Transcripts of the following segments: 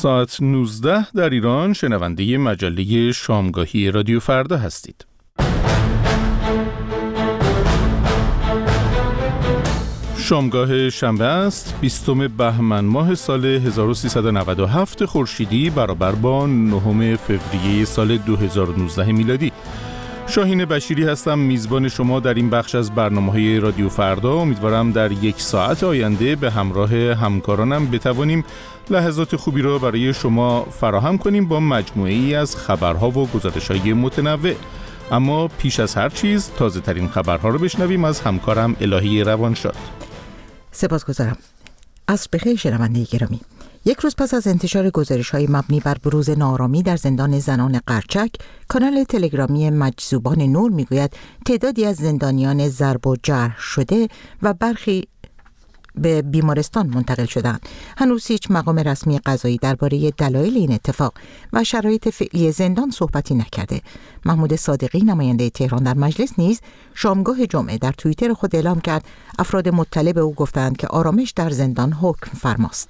ساعت 19 در ایران شنونده مجله شامگاهی رادیو فردا هستید. شامگاه شنبه است، 20 بهمن ماه سال 1397 خورشیدی برابر با 9 فوریه سال 2019 میلادی. شاهین بشیری هستم، میزبان شما در این بخش از برنامه‌های رادیو فردا. امیدوارم در یک ساعت آینده به همراه همکارانم بتوانیم لحظات خوبی را برای شما فراهم کنیم با مجموعه‌ای از خبرها و گزارش‌های متنوع. اما پیش از هر چیز تازه ترین خبرها رو بشنویم از همکارم الهی روانشاد. سپاسگزارم. عصر بخیر شنونده گرامی. یک روز پس از انتشار گزارش‌های مبنی بر بروز ناآرامی در زندان زنان قرچک، کانال تلگرامی مجذوبان نور میگوید تعدادی از زندانیان ضرب و جرح شده و برخی به بیمارستان منتقل شدند. هنوز هیچ مقام رسمی قضایی درباره دلایل این اتفاق و شرایط فعلی زندان صحبتی نکرده. محمود صادقی نماینده تهران در مجلس نیز شامگاه جمعه در توییتر خود اعلام کرد افراد مطلع به او گفتند که آرامش در زندان حکم فرماست.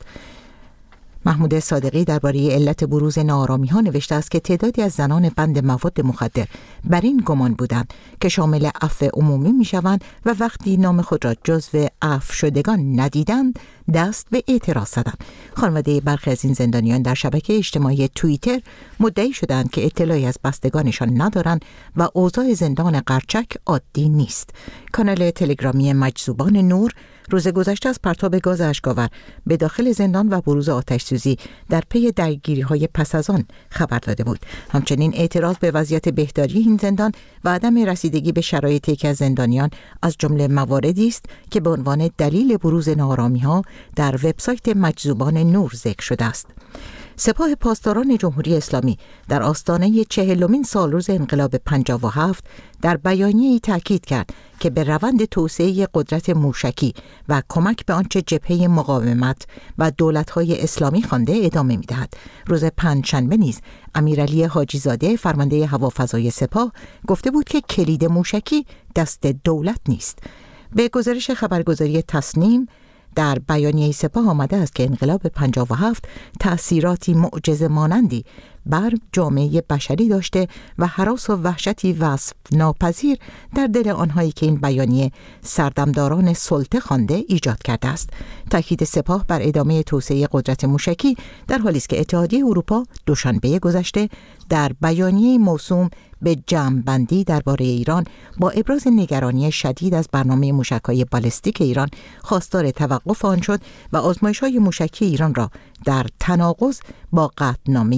محمود صادقی درباره علت بروز ناآرامی‌ها نوشته است که تعدادی از زنان بند مواد مخدر بر این گمان بودند که شامل عفو عمومی می‌شوند و وقتی نام خود را جزو عفو شدگان ندیدند دست به اعتراض زدند. خانواده برخی از این زندانیان در شبکه اجتماعی توییتر مدعی شدند که اطلاعی از بستگانشان ندارند و اوضاع زندان قرچک عادی نیست. کانال تلگرامی مجذوبان نور روز گذشته از پرتاب گاز اشک‌آور به داخل زندان و بروز آتش‌سوزی در پی درگیری‌های پس از آن خبر داده بود. همچنین اعتراض به وضعیت بهداری این زندان و عدم رسیدگی به شرایط یکی از زندانیان از جمله مواردی است که به عنوان دلیل بروز ناآرامی‌ها در وبسایت مجذوبان نور ذکر شده است. سپاه پاسداران جمهوری اسلامی در آستانه 40مین سالروز انقلاب 57 در بیانیه‌ای تاکید کرد که به روند توسعه قدرت موشکی و کمک به آنچه جبهه مقاومت و دولت‌های اسلامی خوانده ادامه می‌دهد. روز پنجشنبه نیز امیرعلی حاجی‌زاده فرمانده هوافضای سپاه گفته بود که کلید موشکی دست دولت نیست. به گزارش خبرگزاری تصنیم در بیانیه سپاه آمده است که انقلاب 57 تأثیراتی معجزه مانندی بر جامعه بشری داشته و هراس و وحشتی وصف ناپذیر در دل آنهایی که این بیانیه سردمداران سلطه خوانده ایجاد کرده است. تاکید سپاه بر ادامه توسعه قدرت موشکی در حالی است که اتحادیه اروپا دوشنبه گذشته در بیانیه موسوم به جمع‌بندی درباره ایران با ابراز نگرانی شدید از برنامه موشک‌های بالستیک ایران خواستار توقف آن شد و آزمایش‌های موشکی ایران را در تناقض با قطعنامه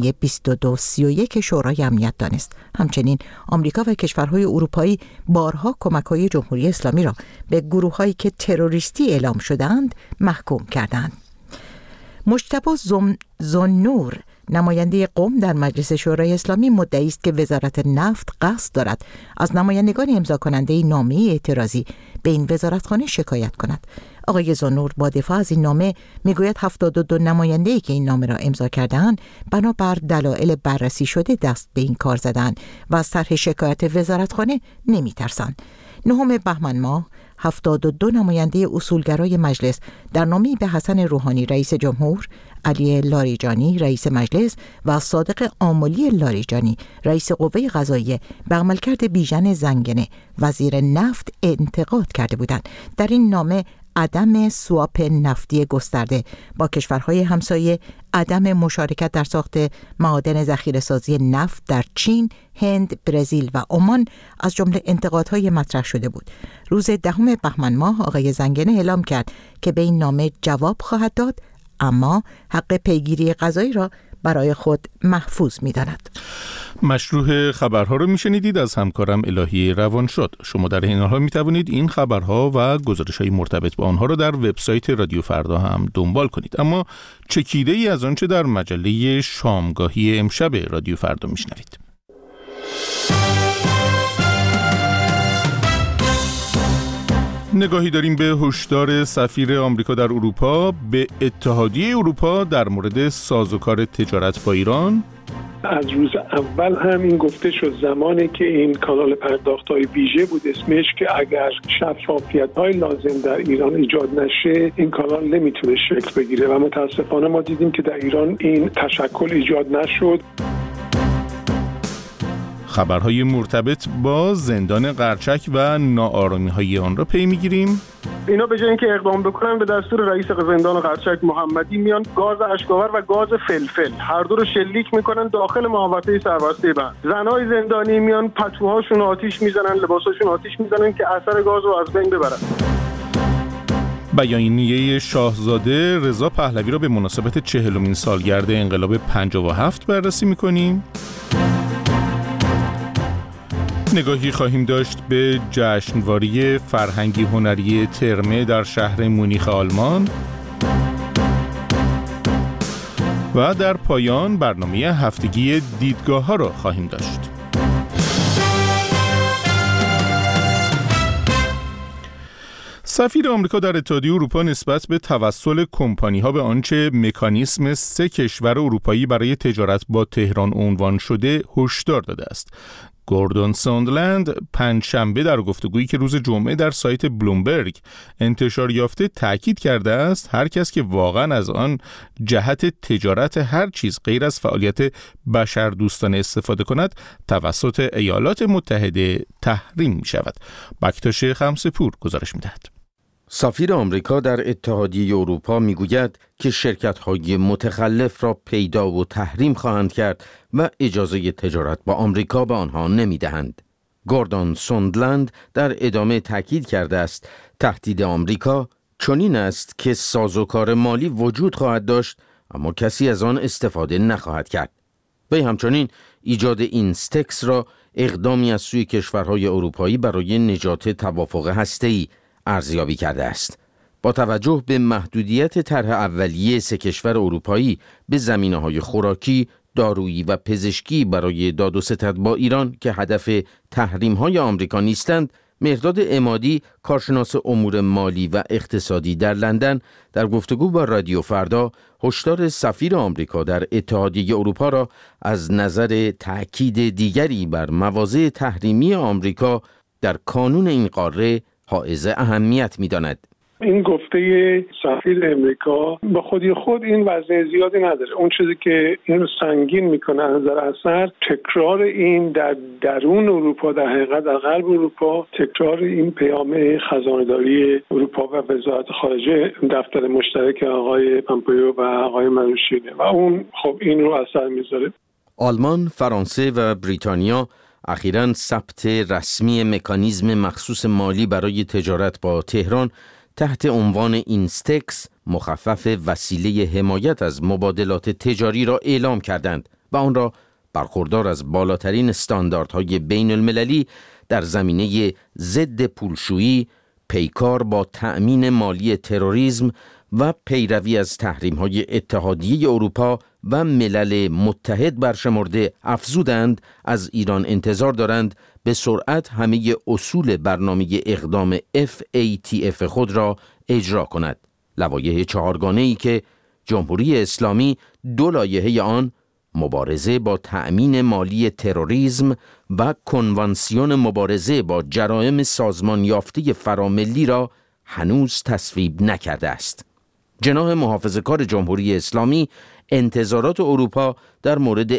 2231 شورای امنیت دانست. همچنین آمریکا و کشورهای اروپایی بارها کمک‌های جمهوری اسلامی را به گروه‌هایی که تروریستی اعلام شدند محکوم کردند. مجتبی زنور نماینده قم در مجلس شورای اسلامی مدعی است که وزارت نفت قصد دارد از نمایندگان امضا کننده نامه اعتراضی به این وزارتخانه شکایت کند. آقای زنور با دفاع از این نامه میگوید 72 نماینده‌ای که این نامه را امضا کرده‌اند بنابر دلایل بررسی شده دست به این کار زدند و از طرح شکایت وزارتخانه نمی‌ترسند. 9 بهمن ماه 72 نماینده اصولگرای مجلس در نامه‌ای به حسن روحانی رئیس جمهور، علی لاریجانی رئیس مجلس و صادق آملی لاریجانی رئیس قوه قضاییه به عملکرد بیژن زنگنه وزیر نفت انتقاد کرده بودند. در این نامه عدم سواپ نفتی گسترده با کشورهای همسایه، عدم مشارکت در ساخت معادن ذخیره‌سازی نفت در چین، هند، برزیل و عمان از جمله انتقادهای مطرح شده بود. روز 10 بهمن ماه آقای زنگنه اعلام کرد که به این نامه جواب خواهد داد، اما حق پیگیری قضایی را برای خود محفوظ می‌داند. مشروع خبرها رو میشنیدید از همکارم الهی روانشاد. شما در این حال میتوانید این خبرها و گزارش‌های مرتبط با آنها رو در وبسایت رادیو فردا هم دنبال کنید. اما چکیده‌ای از آنچه در مجله شامگاهی امشب رادیو فردا میشنوید. نگاهی داریم به هشدار سفیر آمریکا در اروپا به اتحادیه اروپا در مورد سازوکار تجارت با ایران. از روز اول هم این گفته شد زمانی که این کانال پرداخت‌های ویژه بود اسمش، که اگر شفافیت‌های لازم در ایران ایجاد نشه این کانال نمیتونه شکل بگیره و متاسفانه ما دیدیم که در ایران این تشکل ایجاد نشد. خبرهای مرتبط با زندان قرچک و ناآرامی‌های آن را پی می‌گیریم. اینا به جای اینکه اقدام بکنن به دستور رئیس زندان قرچک محمدی میان گاز اشک‌آور و گاز فلفل هر دو رو شلیک میکنن داخل محوطه سربسته بند. زنای زندانی میان پتوهاشون آتیش میزنن، لباساشون آتیش میزنن که اثر گاز رو از بین ببرن. بیانیه شاهزاده رضا پهلوی را به مناسبت 40مین سالگرد انقلاب 57 بررسی می‌کنیم. نگاهی خواهیم داشت به جشنواره فرهنگی هنری ترمه در شهر مونیخ آلمان و در پایان برنامه هفتگی دیدگاه‌ها را خواهیم داشت. سفیر آمریکا در اتحادیه اروپا نسبت به توسل کمپانی‌ها به آنچه مکانیسم 3 کشور اروپایی برای تجارت با تهران عنوان شده هشدار داده است. گوردون سوندلند پنجشنبه در گفتگویی که روز جمعه در سایت بلومبرگ انتشار یافته تأکید کرده است هر کس که واقعا از آن جهت تجارت هر چیز غیر از فعالیت بشردوستانه استفاده کند توسط ایالات متحده تحریم می شود. بکتاش خمسپور گزارش می دهد. سفیر آمریکا در اتحادیه اروپا میگوید که شرکت‌های متخلف را پیدا و تحریم خواهند کرد و اجازه تجارت با آمریکا به آنها نمی‌دهند. گوردون سوندلند در ادامه تاکید کرده است تهدید آمریکا چنین است که سازوکار مالی وجود خواهد داشت اما کسی از آن استفاده نخواهد کرد. وی همچنین ایجاد اینستکس را اقدامی از سوی کشورهای اروپایی برای نجات توافق هسته‌ای ارزیابی کرده است. با توجه به محدودیت طرح اولیه 3 کشور اروپایی به زمینه‌های خوراکی، دارویی و پزشکی برای داد و ستد با ایران که هدف تحریم‌های آمریکا نیستند، مهرداد عمادی کارشناس امور مالی و اقتصادی در لندن در گفتگو با رادیو فردا هشدار سفیر آمریکا در اتحادیه اروپا را از نظر تأکید دیگری بر مواضع تحریمی آمریکا در کانون این قاره حائز اهمیت می‌داند. این گفته سفیر امریکا با خودی خود این وزنه زیادی نداره. اون چیزی که این رو سنگین میکنه از نظر اثر تکرار این در درون اروپا، در حقیقت در غرب اروپا، تکرار این پیام خزانه‌داری اروپا و وزارت خارجه دفتر مشترک آقای پامپئو و آقای منوشینه و اون خب این رو اثر میذاره. آلمان، فرانسه و بریتانیا اخیراً ثبت رسمی مکانیزم مخصوص مالی برای تجارت با تهران تحت عنوان اینستکس مخفف وسیله حمایت از مبادلات تجاری را اعلام کردند و آن را برخوردار از بالاترین استانداردهای بین المللی در زمینه ضد پولشویی، پیکار با تأمین مالی تروریسم و پیروی از تحریم‌های اتحادیه اروپا و ملل متحد برشمرده افزودند از ایران انتظار دارند به سرعت همه اصول برنامه اقدام FATF خود را اجرا کند. لوایح 4گانه‌ای که جمهوری اسلامی 2 لایحه آن مبارزه با تأمین مالی تروریسم و کنوانسیون مبارزه با جرائم سازمان یافته فراملی را هنوز تصویب نکرده است. جناح محافظه‌کار جمهوری اسلامی انتظارات اروپا در مورد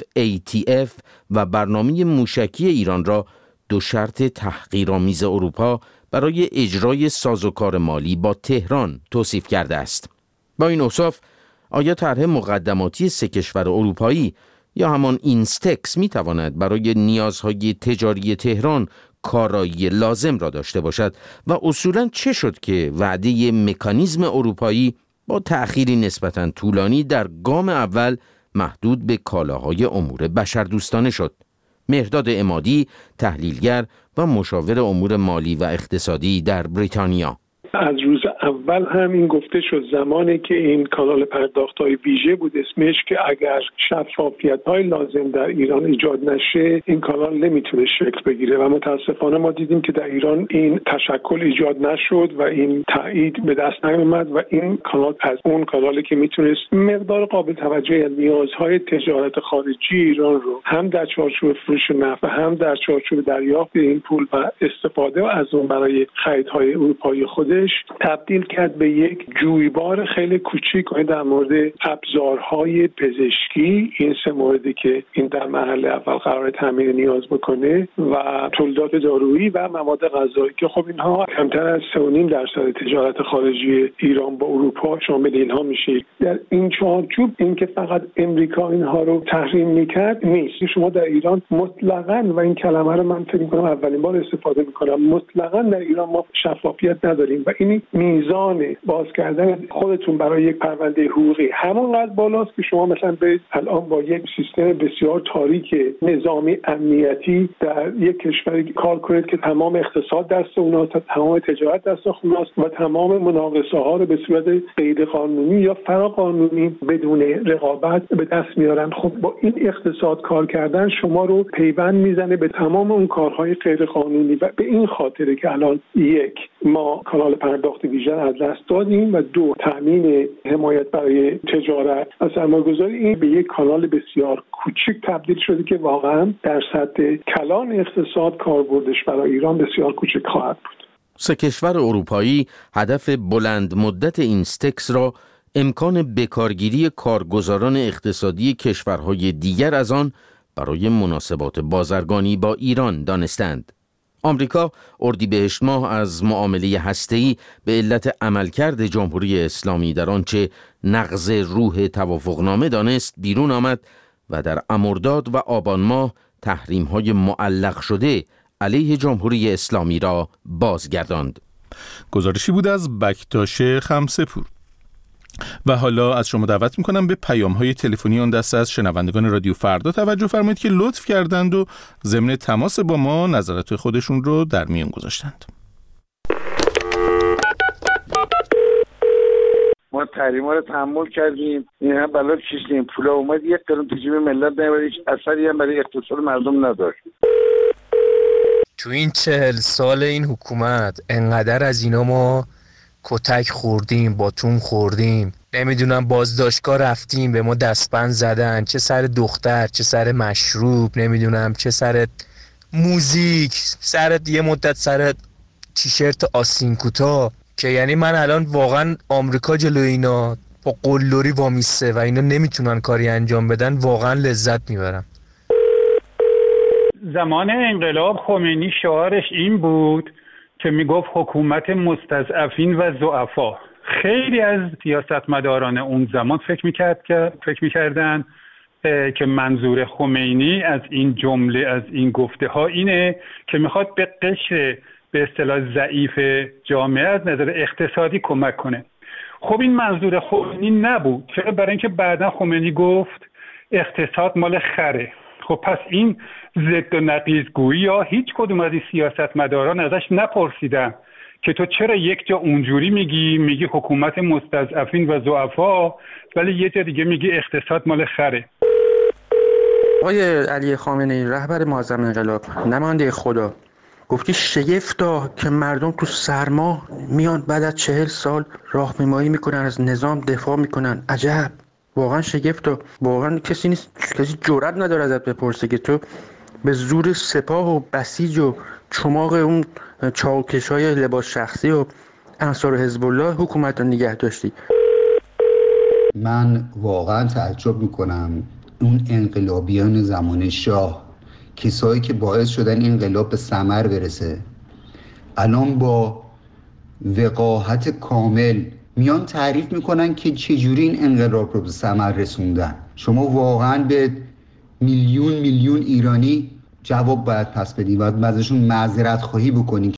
FATF و برنامه موشکی ایران را 2 شرط تحقیرآمیز اروپا برای اجرای سازوکار مالی با تهران توصیف کرده است. با این اوصاف آیا طرح مقدماتی 3 کشور اروپایی یا همان اینستکس می تواند برای نیازهای تجاری تهران کارایی لازم را داشته باشد و اصولاً چه شد که وعده مکانیزم اروپایی با تأخیری نسبتاً طولانی در گام اول محدود به کالاهای امور بشردوستانه شد؟ مهرداد عمادی، تحلیلگر و مشاور امور مالی و اقتصادی در بریتانیا: از روز اول هم این گفته شد زمانی که این کانال پرداخت‌های ویژه بود اسمش که اگر شفافیت‌های لازم در ایران ایجاد نشه این کانال نمیتونه شکل بگیره و متاسفانه ما دیدیم که در ایران این تشکل ایجاد نشد و این تایید به دست نیامد و این کانال از اون کانالی که میتونست مقدار قابل توجهی از نیازهای تجارت خارجی ایران رو هم در چارچوب فروش نفت و هم در چارچوب دریافت این پول و استفاده از اون برای خریدهای اروپایی خودش تبدیل کرد به یک جویبار خیلی کوچیک در مورد ابزارهای پزشکی، این سه موردی که این در مرحله اول قرار تامین نیاز بکنه و تولیدات دارویی و مواد غذایی که خب اینها کمتر از 3.5% تجارت خارجی ایران با اروپا شامل اینها میشه. در این چارچوب این که فقط امریکا اینها رو تحریم میکرد نیست. شما در ایران مطلقاً و این کلمه رو من فکر می‌کنم اولین بار استفاده می‌کنم، مطلقاً در ایران ما شفافیت نداریم و این میزان باز کردن خودتون برای یک پرونده حقوقی همونقدر بالاست که شما مثلا به الان با یک سیستم بسیار تاریک نظامی امنیتی در یک کشوری کار کنید که تمام اقتصاد دست اوناست، تمام تجارت دست اوناست و تمام مناقصه ها رو به صورت غیر قانونی یا فراقانونی بدون رقابت به دست میارن. خب با این اقتصاد کار کردن شما رو پیوند میزنه به تمام اون کارهای غیر قانونی و به این خاطره که الان یک ما کانال پرداخت ویژه از دست دادیم و دو تامین حمایت برای تجارت و سرمایه‌گذاری این به یک کانال بسیار کوچک تبدیل شده که واقعا در سطح کلان اقتصاد کاربردش برای ایران بسیار کوچک خواهد بود. سه کشور اروپایی هدف بلند مدت اینستکس را امکان بکارگیری کارگزاران اقتصادی کشورهای دیگر از آن برای مناسبات بازرگانی با ایران دانستند. آمریکا اردیبهشت ماه از معامله هسته‌ای به علت عملکرد جمهوری اسلامی در آنچه نقض روح توافقنامه دانست بیرون آمد و در مرداد و آبان ماه تحریم‌های معلق شده علیه جمهوری اسلامی را بازگرداند. گزارشی بود از بکتاش خمسه‌پور. و حالا از شما دعوت میکنم به پیام‌های تلفنی آن دسته از شنوندگان رادیو فردا توجه فرمایید که لطف کردند و ضمن تماس با ما نظرات خودشون رو در میان گذاشتند. ما تحریما رو تحمل کردیم، این هم بلا کشیدیم، پولا اومد یک قرون تو جیب ملت نمیبره، هیچ اثری هم برای اقتصاد مردم نداشت. تو این 40 سال این حکومت انقدر از اینا ما کتک خوردیم، باتوم خوردیم، نمیدونم بازداشتگاه رفتیم به ما دستبند زدن، چه سر دختر چه سر مشروب، نمیدونم چه سر موزیک، سر یه مدت سر تیشرت آستین کوتاه، که یعنی من الان واقعا آمریکا جلوی اینا با قلدری وامیسته و اینا نمیتونن کاری انجام بدن، واقعا لذت میبرم. زمان انقلاب خمینی شعارش این بود که میگفت حکومت مستضعفین و ضعفا. خیلی از سیاستمداران اون زمان فکر میکردن که منظور خمینی از این جمله، از این گفته ها اینه که میخواد به قشر به اصطلاح ضعیف جامعه از نظر اقتصادی کمک کنه. خب این منظور خمینی نبود. چرا؟ برای اینکه بعدا خمینی گفت اقتصاد مال خره. خب پس این ضد و نقیض گویی یا هیچ کدوم از این سیاستمداران ازش نپرسیدن که تو چرا یک جا اونجوری میگی حکومت مستضعفین و ضعفا، ولی یه جا دیگه میگی اقتصاد مال خره. آقای علی خامنه‌ای رهبر معظم انقلاب، نماینده خدا، گفتی شگفتا که مردم تو سرما میان بعد از 40 سال راهپیمایی میکنن، از نظام دفاع میکنن. عجب، واقعا شگفتا. واقعا کسی جرئت نداره ازت بپرسه که تو به زور سپاه و بسیج و چماق اون چاوکش‌های لباس شخصی و انصار حزب الله حکومت رو نگه داشتی. من واقعا تعجب میکنم اون انقلابیان زمان شاه، کسایی که باعث شدن این انقلاب به ثمر برسه، الان با وقاحت کامل میان تعریف میکنن که چجوری این انقلاب رو به ثمر رسوندن. شما واقعا به میلیون ایرانی جواب باید پس بدید و ازشون معذرت خواهی بکنید.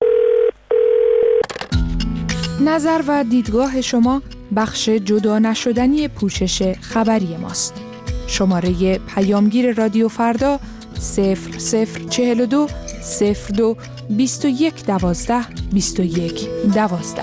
نظر و دیدگاه شما بخش جدا نشدنی پوشش خبری ماست. شماره پیامگیر رادیو فردا 0042 02 21 12 21 12.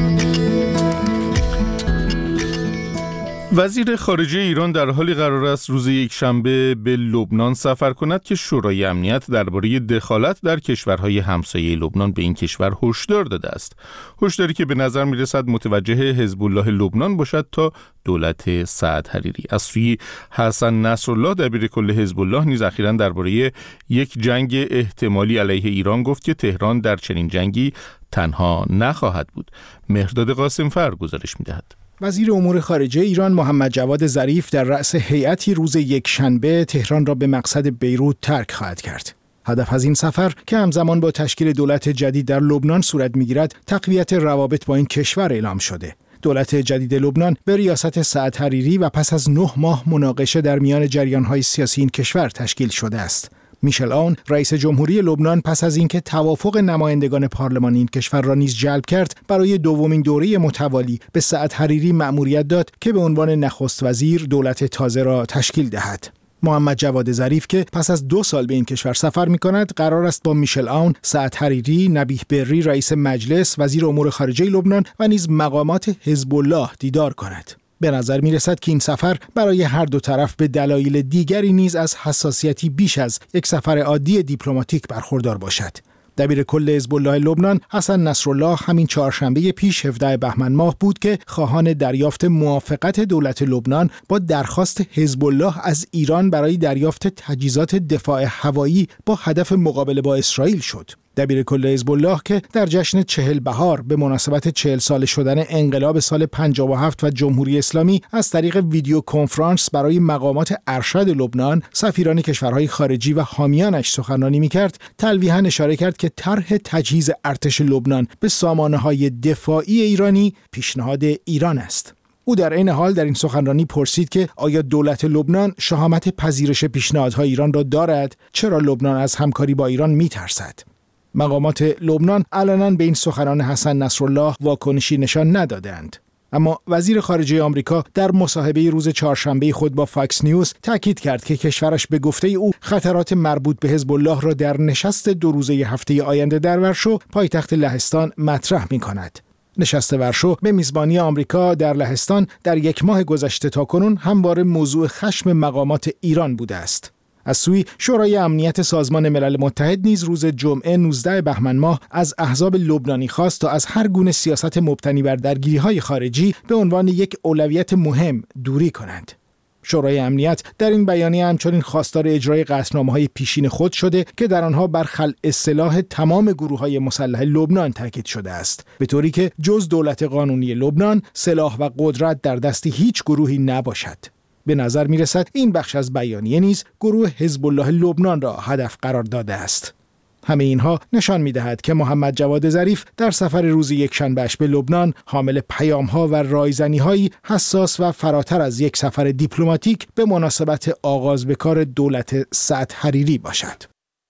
وزیر خارجه ایران در حالی قرار است روز یکشنبه به لبنان سفر کند که شورای امنیت درباره دخالت در کشورهای همسایه لبنان به این کشور هشدار داده است. هشداری که به نظر می‌رسد متوجه حزب الله لبنان باشد تا دولت سعد حریری. از سوی حسن نصرالله دبیرکل حزب الله نیز اخیراً درباره یک جنگ احتمالی علیه ایران گفت که تهران در چنین جنگی تنها نخواهد بود. مهرداد قاسمفر گزارش می‌دهد. وزیر امور خارجه ایران محمد جواد ظریف در رأس هیئتی روز یکشنبه تهران را به مقصد بیروت ترک خواهد کرد. هدف از این سفر که همزمان با تشکیل دولت جدید در لبنان صورت می‌گیرد، تقویت روابط با این کشور اعلام شده. دولت جدید لبنان به ریاست سعد حریری و پس از 9 ماه مناقشه در میان جریان‌های سیاسی این کشور تشکیل شده است. میشل آون رئیس جمهوری لبنان پس از اینکه توافق نمایندگان پارلمانی این کشور را نیز جلب کرد، برای دومین دوره متوالی به سعد حریری مأموریت داد که به عنوان نخست وزیر دولت تازه را تشکیل دهد. محمد جواد ظریف که پس از 2 سال به این کشور سفر می‌کند، قرار است با میشل آون، سعد حریری، نبیه بری رئیس مجلس، وزیر امور خارجه لبنان و نیز مقامات حزب الله دیدار کند. به نظر می رسد که این سفر برای هر دو طرف به دلایل دیگری نیز از حساسیتی بیش از یک سفر عادی دیپلماتیک برخوردار باشد. دبیرکل حزب الله لبنان حسن نصرالله همین چهارشنبه پیش 17 بهمن ماه بود که خواهان دریافت موافقت دولت لبنان با درخواست حزب الله از ایران برای دریافت تجهیزات دفاع هوایی با هدف مقابله با اسرائیل شد. دبیرکل حزب الله که در جشن 40 بهار به مناسبت 40 سال شدن انقلاب سال 57 و جمهوری اسلامی از طریق ویدیو کنفرانس برای مقامات ارشد لبنان، سفیران کشورهای خارجی و حامیانش سخنرانی می‌کرد، تلویحاً اشاره کرد که طرح تجهیز ارتش لبنان به سامانه‌های دفاعی ایرانی پیشنهاد ایران است. او در این حال در این سخنرانی پرسید که آیا دولت لبنان شهامت پذیرش پیشنهادهای ایران را دارد؟ چرا لبنان از همکاری با ایران می‌ترسد؟ مقامات لبنان علنا به این سخنان حسن نصرالله واکنشی نشان ندادند. اما وزیر خارجه آمریکا در مصاحبه روز چهارشنبه خود با فاکس نیوز تاکید کرد که کشورش به گفته او خطرات مربوط به حزب الله را در نشست 2 روزه هفته آینده در ورشو، پایتخت لهستان، مطرح می‌کند. نشست ورشو به میزبانی آمریکا در لهستان در 1 ماه گذشته تاکنون همواره موضوع خشم مقامات ایران بوده است. از سوی شورای امنیت سازمان ملل متحد نیز روز جمعه 19 بهمن ماه از احزاب لبنانی خواست تا از هر گونه سیاست مبتنی بر درگیری‌های خارجی به عنوان یک اولویت مهم دوری کنند. شورای امنیت در این بیانیه همچنین خواستار اجرای قطعنامه‌های پیشین خود شده که در آنها بر خلع سلاح تمام گروه‌های مسلح لبنان تاکید شده است، به طوری که جز دولت قانونی لبنان سلاح و قدرت در دست هیچ گروهی نباشد. به نظر می رسد این بخش از بیانیه نیز گروه حزب الله لبنان را هدف قرار داده است. همه اینها نشان می دهد که محمد جواد ظریف در سفر روز یکشنبه‌اش به لبنان حامل پیام‌ها و رایزنی‌هایی حساس و فراتر از یک سفر دیپلماتیک به مناسبت آغاز به کار دولت سعد حریری باشد.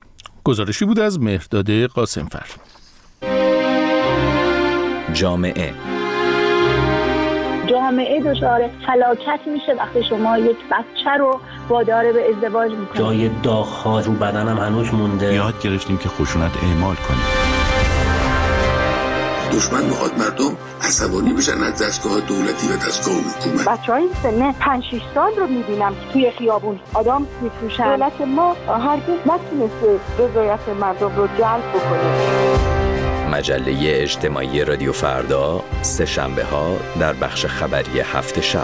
گزارشی بود از مهرداد قاسمفر. جامعه دچار فلاکت میشه وقتی شما یک بچه رو وادار به ازدواج میکنید. جای داغ‌ها رو بدنم هنوز مونده. یاد گرفتیم که خشونت اعمال کنیم. دشمن میخواد مردم عصبانی بشن از دستگاه دولتی و دستگاه حکومت. بچهای سن 5-6 سال رو میبینم که توی خیابون آدم میفروشن. دولت ما هرگز نتونسته رضایت مردم رو جلب بکنه. مجله اجتماعی رادیو فردا، سه شنبه ها در بخش خبری هفت شب.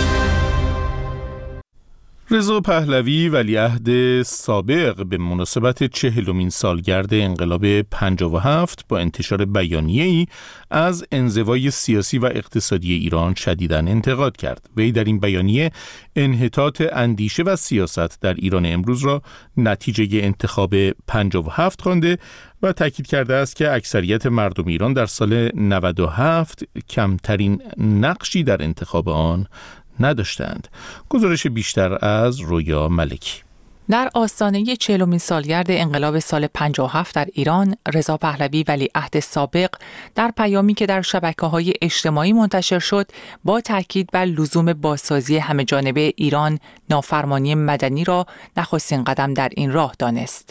رضا پهلوی ولیعهد سابق به مناسبت 40مین سالگرد انقلاب 57 با انتشار بیانیه‌ای از انزوای سیاسی و اقتصادی ایران شدیداً انتقاد کرد. وی در این بیانیه انحطاط اندیشه و سیاست در ایران امروز را نتیجه انتخاب 57 خوانده و تاکید کرده است که اکثریت مردم ایران در سال 97 کمترین نقشی در انتخاب آن نداشتند. گزارش بیشتر از رویا ملکی. در آستانه 40مین سالگرد انقلاب سال 57 در ایران، رضا پهلوی ولیعهد سابق در پیامی که در شبکه‌های اجتماعی منتشر شد، با تاکید بر لزوم بازسازی همه‌جانبه ایران، نافرمانی مدنی را نخستین قدم در این راه دانست.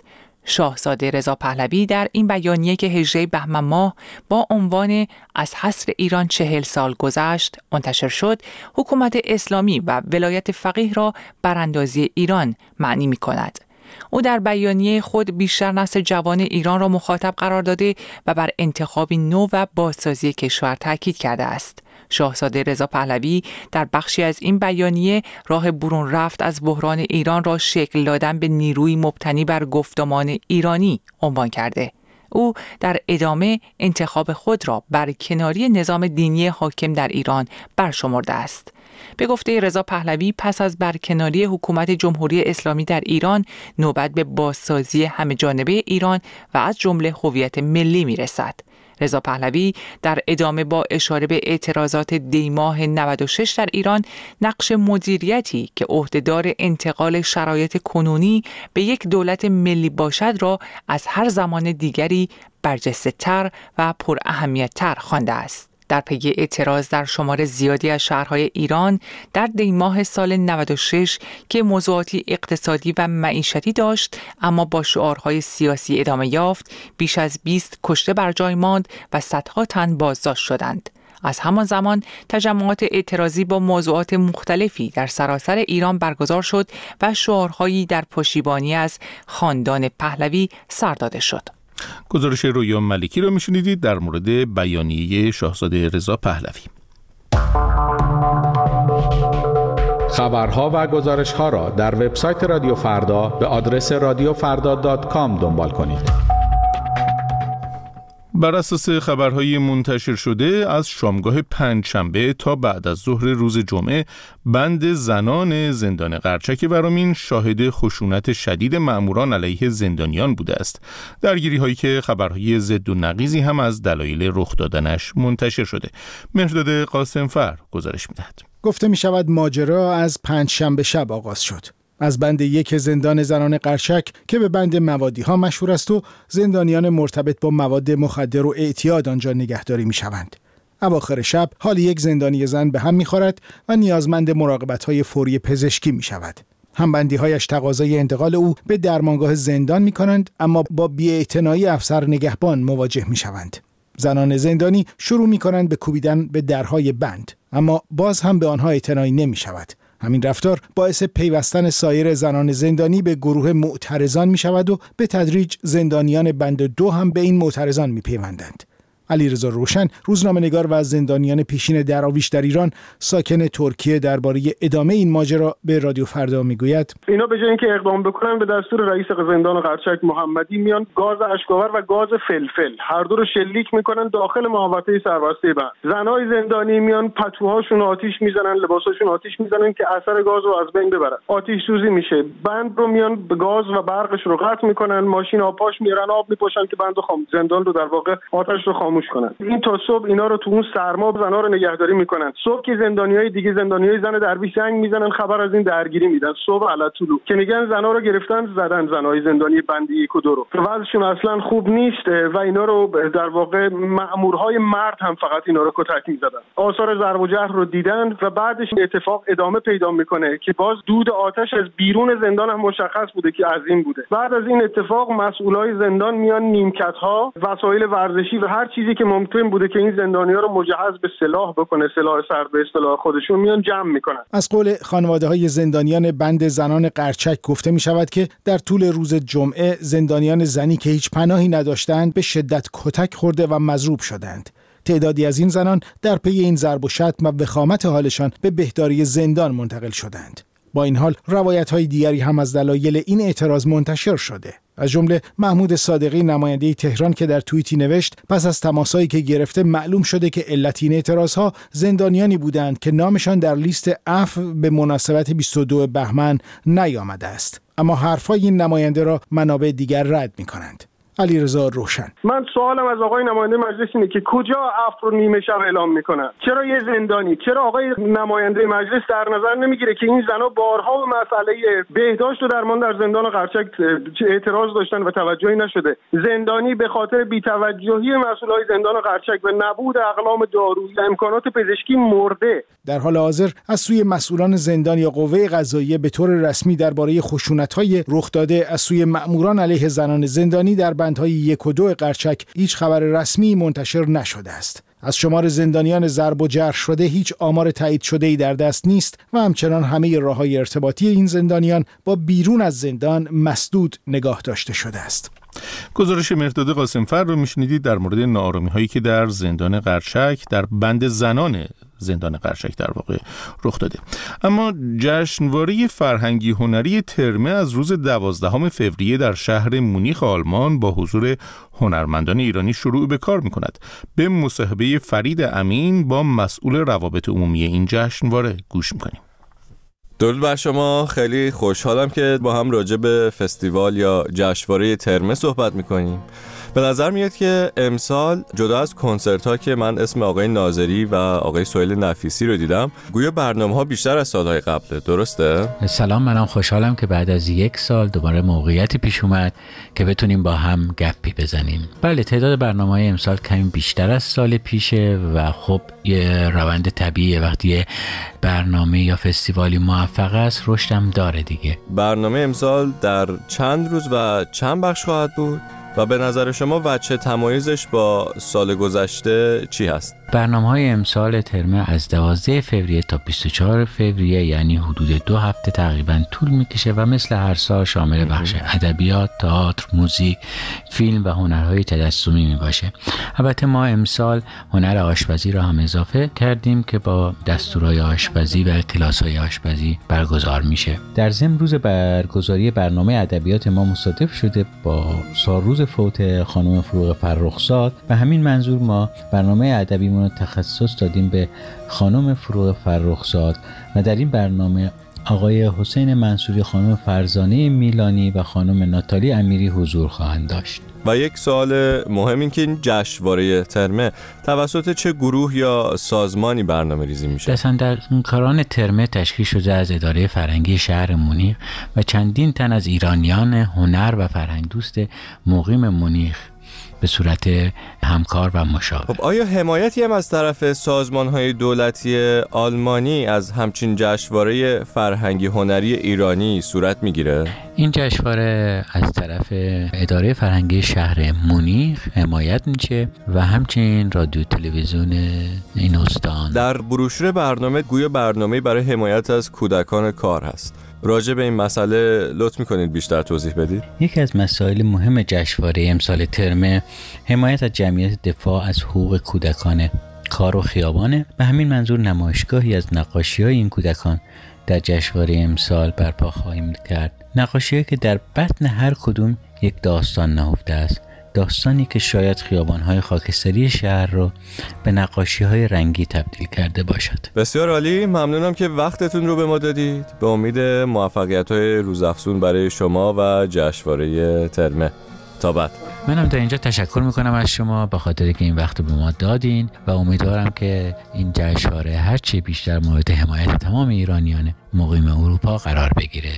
شاهزاده رضا پهلوی در این بیانیه که 18 بهمن ماه با عنوان از حصر ایران 40 سال گذشت منتشر شد، حکومت اسلامی و ولایت فقیه را براندازی ایران معنی می کند. او در بیانیه خود بیشتر نسل جوان ایران را مخاطب قرار داده و بر انتخابی نو و بازسازی کشور تاکید کرده است. شاهزاده رضا پهلوی در بخشی از این بیانیه راه برون رفت از بحران ایران را شکل دادن به نیروی مبتنی بر گفتمان ایرانی عنوان کرده. او در ادامه انتخاب خود را بر کناری نظام دینی حاکم در ایران برشمرده است. به گفته رضا پهلوی پس از برکناری حکومت جمهوری اسلامی در ایران نوبت به بازسازی همه جانبه ایران و از جمله هویت ملی میرسد. رضا پهلوی در ادامه با اشاره به اعتراضات دیماه 96 در ایران نقش مدیریتی که عهدهدار انتقال شرایط کنونی به یک دولت ملی باشد را از هر زمان دیگری برجسته‌تر و پر اهمیت‌تر خوانده است. در پی اعتراض در شمار زیادی از شهرهای ایران در دیماه سال 96 که موضوعاتی اقتصادی و معیشتی داشت اما با شعارهای سیاسی ادامه یافت، بیش از 20 کشته بر جای ماند و صدها تن بازداشت شدند. از همان زمان تجمعات اعتراضی با موضوعات مختلفی در سراسر ایران برگزار شد و شعارهایی در پشتیبانی از خاندان پهلوی سر داده شد. گزارش رویا ملکی رو میشنیدید در مورد بیانیه شاهزاده رضا پهلوی. خبرها و گزارش‌ها را در وبسایت رادیو فردا به آدرس radiofarda.com دنبال کنید. بر اساس خبرهای منتشر شده از شامگاه پنجشنبه تا بعد از ظهر روز جمعه بند زنان زندان قرچک ورامین شاهد خشونت شدید مأموران علیه زندانیان بوده است. درگیری هایی که خبرهای ضد و نقیضی هم از دلایل رخ دادنش منتشر شده. مهرداد قاسمفر گزارش می‌دهد. گفته می شود ماجرا از پنجشنبه شب آغاز شد. از بند 1 زندان زنان قرچک که به بند موادی ها مشهور است و زندانیان مرتبط با مواد مخدر و اعتیاد آنجا نگهداری می شوند. اواخر شب حال یک زندانی زن به هم می خورد و نیازمند مراقبت های فوری پزشکی می شود. همبندی هایش تقاضای انتقال او به درمانگاه زندان می کنند اما با بی‌اعتنایی افسر نگهبان مواجه می شوند. زنان زندانی شروع می کنند به کوبیدن به درهای بند اما باز هم به آنها اعتنایی نمی شود. همین رفتار باعث پیوستن سایر زنان زندانی به گروه معترضان می شود و به تدریج زندانیان بند 2 هم به این معترضان می پیوندند. علیرضا روشن، روزنامه‌نگار و از زندانیان پیشین دراویش در ایران، ساکن ترکیه، درباره ادامه این ماجرا به رادیو فردا میگوید: اینا به جای اینکه اقدام بکنن به دستور رئیس زندان قرچک محمدی میان گاز اشک‌آور و گاز فلفل هر دو رو شلیک میکنن داخل محوطه سربسته بند. زنای زندانی میان پتوهاشون آتیش میزنن، لباساشون آتیش میزنن که اثر گاز رو از بین ببرن. آتش سوزی میشه. بند رو میان به گاز و برقش رو قطع میکنن، ماشین آبپاش میارن آب میپاشن که بند زندان رو در واقع آتش رو خاموش کنن. این تا صبح اینا رو تو اون سرما زنا رو نگهداری میکنن. صبح که زندانیای دیگه زندانیای زن درویش زنگ میزنن خبر از این درگیری میدن. صبح علطولو که میگن زنا رو گرفتن زدن، زنای زندانی بندی 1 و 2 رو. وضعشون اصلا خوب نیست و اینا رو در واقع مأمورهای مرد هم فقط اینا رو کتک میزدن. آثار ضرب و جرح رو دیدن و بعدش اتفاق ادامه پیدا میکنه که باز دود آتش از بیرون زندان هم مشخص بوده که عظیم بوده. بعد از این اتفاق مسئولای زندان میان نیمکت‌ها، وسایل ورزشی و هر چیزی که ممکن بوده که این زندانی‌ها رو مجهز به سلاح بکنه، سلاح سرد به اصطلاح خودشون، میان جمع میکنن. از قول خانواده‌های زندانیان بند زنان قرچک گفته می‌شود که در طول روز جمعه زندانیان زنی که هیچ پناهی نداشتند به شدت کتک خورده و مضروب شدند. تعدادی از این زنان در پی این ضرب و شتم و وخامت حالشان به بهداری زندان منتقل شدند. با این حال روایت‌های دیگری هم از دلایل این اعتراض منتشر شده. از جمله محمود صادقی، نماینده تهران، که در توییتی نوشت پس از تماسایی که گرفته معلوم شده که علت این اعتراضها زندانیانی بودند که نامشان در لیست عفو به مناسبت 22 بهمن نیامده است. اما حرفای این نماینده را منابع دیگر رد می‌کنند. علیرضا روشن. من سوالم از آقای نماینده مجلس اینه که کجا عفو رو نیمه شب اعلام میکنن؟ چرا یه زندانی؟ چرا آقای نماینده مجلس در نظر نمیگیره که این زنا بارها به مسئله بهداشت و درمان در زندان قرچک اعتراض داشتن و توجهی نشده؟ زندانی به خاطر بی‌توجهی مسئولای زندان قرچک و نبود اقلام دارویی و امکانات پزشکی مرده. در حال حاضر از سوی مسئولان زندان یا قوه قضاییه به طور رسمی درباره خشونت‌های رخ داده از سوی مأموران علیه زنان زندانی در بندهای 1 و 2 قرچک هیچ خبر رسمی منتشر نشده است. از شمار زندانیان ضرب و جرح شده هیچ آمار تایید شده‌ای در دست نیست و همچنان همه راه‌های ارتباطی این زندانیان با بیرون از زندان مسدود نگاه داشته شده است. گزارش مهرداد قاسمفر رو میشنیدید در مورد ناآرامی‌هایی که در زندان قرچک در بند زنان زندان قرچک در واقع رخ داده. اما جشنواره فرهنگی هنری ترمه از روز 12 فوریه در شهر مونیخ آلمان با حضور هنرمندان ایرانی شروع به کار می‌کند. به مصاحبه فرید امین با مسئول روابط عمومی این جشنواره گوش می‌کنیم. درود بر شما، خیلی خوشحالم که با هم راجع به فستیوال یا جشنواره ترمه صحبت می‌کنیم. به نظر میاد که امسال جدا از کنسرت ها که من اسم آقای ناظری و آقای سهیل نفیسی رو دیدم، گویا برنامه ها بیشتر از سالهای قبله. درسته؟ سلام، منم خوشحالم که بعد از 1 سال دوباره موقعیتی پیش اومد که بتونیم با هم گپی بزنیم. بله، تعداد برنامه‌های امسال کمی بیشتر از سال پیشه و خب یه روند طبیعیه. وقتی یه برنامه یا فستیوالی موفق است رشدم داره دیگه. برنامه امسال در چند روز و چند بخش خواهد بود؟ و به نظر شما وجه تمایزش با سال گذشته چی هست؟ برنامه‌های امسال ترمه از 12 فوریه تا 24 فوریه یعنی حدود 2 هفته تقریباً طول میکشه و مثل هر سال شامل بخش ادبیات، تئاتر، موزیک، فیلم و هنرهای تجسمی میباشه. البته ما امسال هنر آشپزی را هم اضافه کردیم که با دستورهای آشپزی و کلاس‌های آشپزی برگزار میشه. در ضمن روز برگزاری برنامه ادبیات ما مصادف شده با روز فوت خانم فروغ فرخزاد و همین منظور ما برنامه ادبی تخصص دادیم به خانم فروغ فرخزاد و در این برنامه آقای حسین منصوری، خانم فرزانه میلانی و خانم ناتالی امیری حضور خواهند داشت. و یک سوال مهم این که این جشنواره ترمه توسط چه گروه یا سازمانی برنامه ریزی میشه؟ دستاندرکاران ترمه تشکیل شده از اداره فرهنگی شهر مونیخ و چندین تن از ایرانیان هنر و فرهنگ دوست مقیم مونیخ به صورت همکار و مشاور. خب آیا حمایتی هم از طرف سازمان‌های دولتی آلمانی از همچین جشنواره فرهنگی هنری ایرانی صورت میگیره؟ این جشنواره از طرف اداره فرهنگی شهر مونیخ حمایت میشه و همچنین رادیو تلویزیون این استان. در بروشور برنامه گویا برنامه‌ای برای حمایت از کودکان کار هست. راجع به این مسئله لطف می‌کنید بیشتر توضیح بدید؟ یکی از مسائل مهم جشنواره امسال ترمه حمایت از جمعیت دفاع از حقوق کودکان کار و خیابانه. به همین منظور نمایشگاهی از نقاشی‌های این کودکان در جشنواره امسال برپا خواهیم کرد. نقاشی‌هایی که در بطن هر کدوم یک داستان نهفته است. داستانی که شاید خیابان‌های خاکستری شهر رو به نقاشی‌های رنگی تبدیل کرده باشد. بسیار عالی، ممنونم که وقتتون رو به ما دادید. به امید موفقیت‌های روزافزون برای شما و جشنواره ترمه. تا بعد. منم در اینجا تشکر میکنم از شما به خاطر که این وقت رو به ما دادین و امیدوارم که این جشنواره هرچی بیشتر مورد حمایت تمام ایرانیان مقیم اروپا قرار بگیره.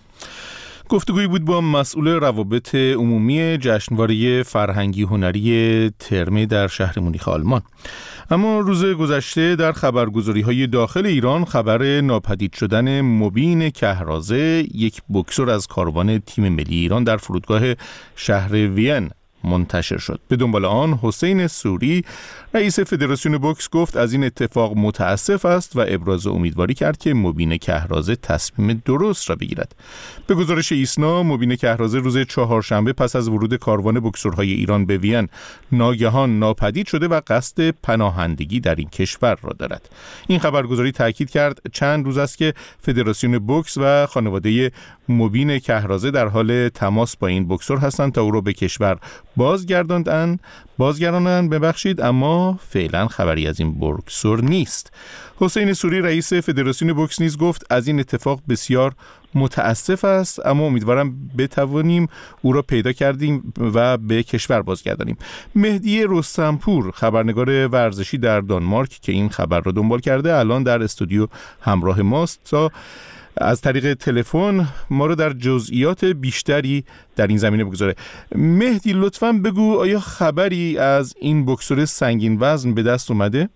گفتگویی بود با مسئول روابط عمومی جشنواره فرهنگی هنری ترمه در شهر مونیخ آلمان. اما روز گذشته در خبرگزاری‌های داخل ایران خبر ناپدید شدن مبین کهرازه، یک بوکسور از کاروان تیم ملی ایران در فرودگاه شهر وین منتشر شد. به دنبال آن حسین سوری رئیس فدراسیون بوکس گفت از این اتفاق متاسف است و ابراز امیدواری کرد که مبین کهرازه تصمیم درست را بگیرد. به گزارش ایسنا مبین کهرازه روز چهارشنبه پس از ورود کاروان بوکسورهای ایران به وین ناگهان ناپدید شده و قصد پناهندگی در این کشور را دارد. این خبرگزاری تاکید کرد چند روز است که فدراسیون بوکس و خانواده مبین کهرازه در حال تماس با این بوکسور هستند تا او رو به کشور بازگردانند اما فعلا خبری از این بوکسور نیست. حسین سوری رئیس فدراسیون بوکس نیز گفت از این اتفاق بسیار متاسف است، اما امیدوارم بتوانیم او را پیدا کردیم و به کشور بازگردانیم. مهدی رستمپور خبرنگار ورزشی در دانمارک که این خبر را دنبال کرده الان در استودیو همراه ماست تا از طریق تلفن ما رو در جزئیات بیشتری در این زمینه بگذاره. مهدی لطفاً بگو آیا خبری از این بوکسور سنگین وزن به دست اومده؟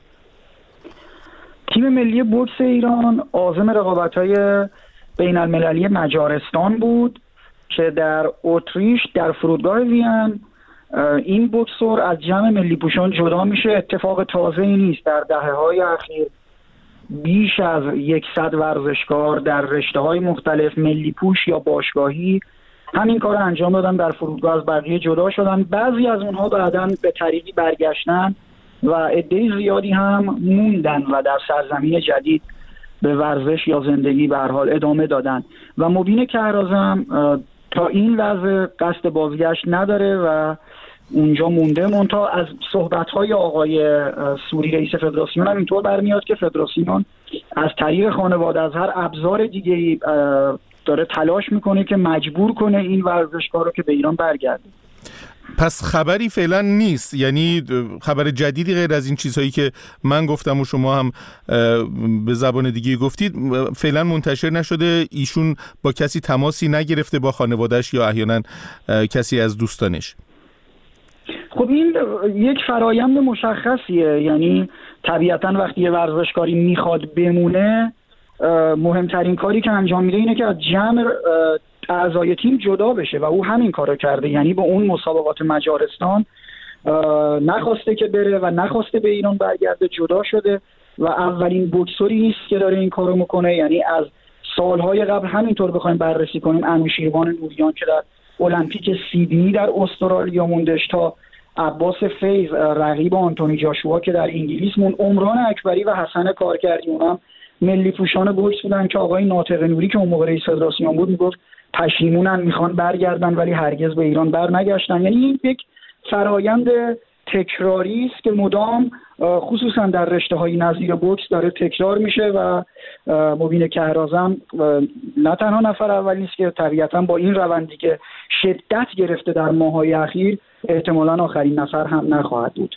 تیم ملی بوکس ایران عازم رقابت‌های بین‌المللی مجارستان بود که در اتریش در فرودگاه وین این بوکسور از جمع ملی پوشان جدا میشه. اتفاق تازه‌ای نیست. در دهه‌های اخیر بیش از 100 ورزشکار در رشته‌های مختلف ملی پوش یا باشگاهی همین کار رو انجام دادن، در فرودگاه از بقیه جدا شدن. بعضی از اونها بعداً به طریقی برگشتن و عده زیادی هم موندن و در سرزمین جدید به ورزش یا زندگی به هر حال ادامه دادن و مبین کهرازم تا این لحظه قصد بازگشت نداره و اونجا مونده. منتها از صحبت‌های آقای سوری رئیس فدراسیون هم اینطور برمیاد که فدراسیون از طریق خانواده از هر ابزار دیگه‌ای داره تلاش میکنه که مجبور کنه این ورزشکار رو که به ایران برگرده. پس خبری فعلا نیست، یعنی خبر جدیدی غیر از این چیزهایی که من گفتم و شما هم به زبان دیگه گفتید فعلا منتشر نشده؟ ایشون با کسی تماسی نگرفته، با خانواده‌اش یا احیانا کسی از دوستانش؟ خب این یک فرایند مشخصیه، یعنی طبیعتا وقتی یه ورزشکاری میخواد بمونه مهمترین کاری که انجام میده اینه که از جمع اعضای تیم جدا بشه و او همین کارو کرده. یعنی با اون مسابقات مجارستان نخواسته که بره و نخواسته به ایران برگرده، جدا شده و اولین بوکسوری نیست که داره این کارو میکنه. یعنی از سالهای قبل همینطور بخوایم بررسی کنیم انوشیروان نوریان که در المپیک سیدنی در استرالیا موندش، تا عباس فیض رقیب آنتونی جاشوا که در انگلیس موند، عمران اکبری و حسن کارکردی اونم ملی پوشان بوکس بودن که آقای ناطق نوری که اون موقع رئیس فدراسیون بود میگفت پشیمونن، میخوان برگردن ولی هرگز به ایران بر نگشتن. یعنی این یک فرایند تکراری است که مدام خصوصا در رشته‌های نظیر بوکس داره تکرار میشه و مبین کهرازم نه تنها نفر اول نیست که طبیعتا با این روندی که شدت گرفته در ماه‌های اخیر احتمالاً آخرین نفر هم نخواهد بود.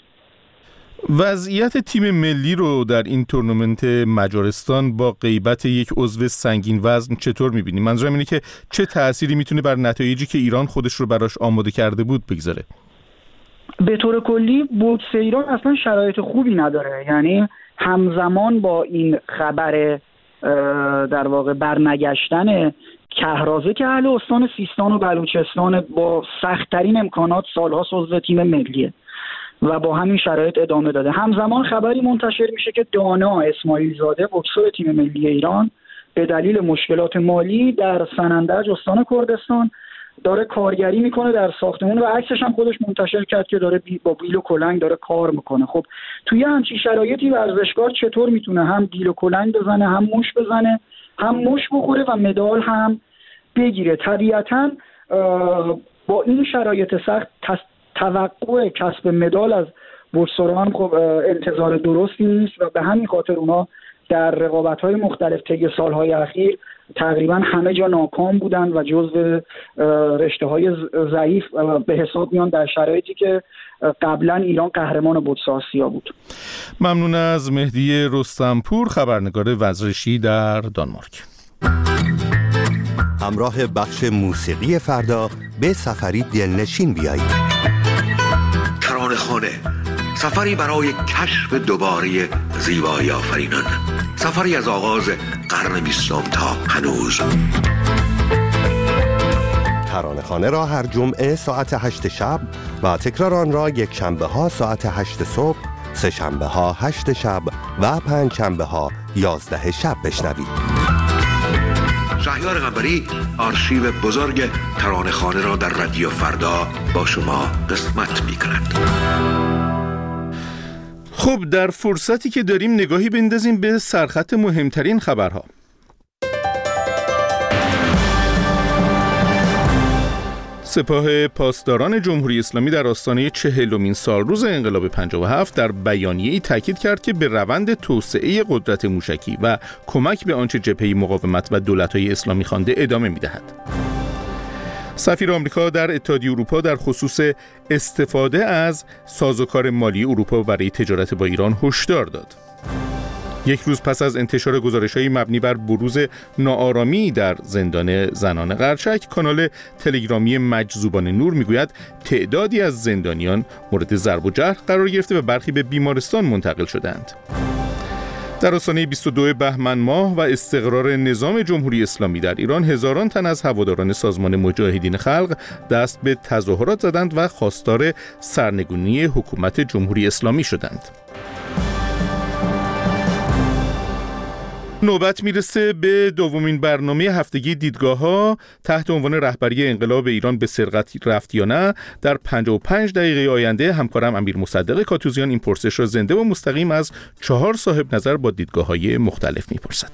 وضعیت تیم ملی رو در این تورنمنت مجارستان با غیبت یک عضو سنگین وزن چطور می‌بینی؟ منظورم اینه که چه تأثیری میتونه بر نتایجی که ایران خودش رو براش آماده کرده بود بگذاره؟ به طور کلی بوکس ایران اصلا شرایط خوبی نداره. یعنی همزمان با این خبر در واقع برنگشتن کهرازه که اهل استان سیستان و بلوچستان با سخت‌ترین امکانات سال‌ها عضو تیم ملیه و با همین شرایط ادامه داده، همزمان خبری منتشر میشه که دانا اسماعیل زاده بوکسور تیم ملی ایران به دلیل مشکلات مالی در سنندج استان کردستان داره کارگری میکنه در ساختمون و عکسش هم خودش منتشر کرد که داره با بیل و کلنگ داره کار میکنه. خب توی همچین شرایطی ورزشکار چطور میتونه هم بیل و کلنگ بزنه، هم موش بزنه، هم موش بخوره و مدال هم بگیره؟ طبیعتاً با این شرایط سخت توقع کسب مدال از بوکسوران خب انتظار درستی نیست و به همین خاطر اونا در رقابت‌های مختلف طی سال‌های اخیر تقریبا همه جا ناکام بودن و جزو رشته‌های ضعیف به حساب میان در شرایطی که قبلا ایران قهرمان بوکس آسیا بود. ممنون از مهدی رستمپور خبرنگار ورزشی در دانمارک. همراه بخش موسیقی فردا به سفری دلنشین بیایید. ترانه‌خانه، سفری برای کشف دوباره زیبایی آفرینان، سفری از آغاز قرن 20 تا هنوز. ترانه‌خانه را هر جمعه ساعت 8 شب و تکرار آن را یک شنبه ها ساعت 8 صبح، سه شنبه ها 8 شب و پنج شنبه ها 11 شب بشنوید. شهریار قنبری آرشیو بزرگ ترانه‌خانه را در رادیو فردا با شما قسمت می‌کند. خب در فرصتی که داریم نگاهی بندازیم به سرخط مهمترین خبرها. سپاه پاسداران جمهوری اسلامی در آستانه 40مین سالروز انقلاب 57 در بیانیه‌ای تاکید کرد که به روند توسعه قدرت موشکی و کمک به آنچه جبهه مقاومت و دولت‌های اسلامی خوانده ادامه می‌دهد. سفیر آمریکا در اتحادیه اروپا در خصوص استفاده از سازوکار مالی اروپا برای تجارت با ایران هشدار داد. یک روز پس از انتشار گزارش‌های مبنی بر بروز ناآرامی در زندان زنان قرچک، کانال تلگرامی مجذوبان نور میگوید تعدادی از زندانیان مورد ضرب و جرح قرار گرفته و برخی به بیمارستان منتقل شدند. در آستانه 22 بهمن ماه و استقرار نظام جمهوری اسلامی در ایران، هزاران تن از هواداران سازمان مجاهدین خلق دست به تظاهرات زدند و خواستار سرنگونی حکومت جمهوری اسلامی شدند. نوبت میرسه به دومین برنامه هفتگی دیدگاه‌ها تحت عنوان رهبری انقلاب ایران به سرقت رفت یا نه. در 55 دقیقه آینده همکارم امیر مصدق کاتوزیان این پرسش را زنده و مستقیم از 4 صاحب نظر با دیدگاه‌های مختلف میپرسد.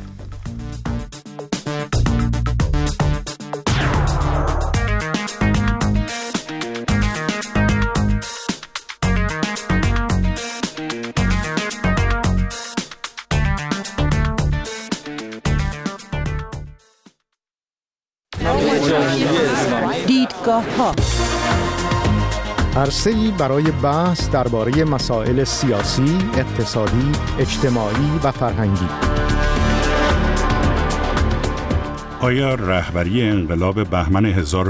دیدگاه‌ها عرصه‌ای برای بحث درباره مسائل سیاسی، اقتصادی، اجتماعی و فرهنگی. آیا رهبری انقلاب بهمن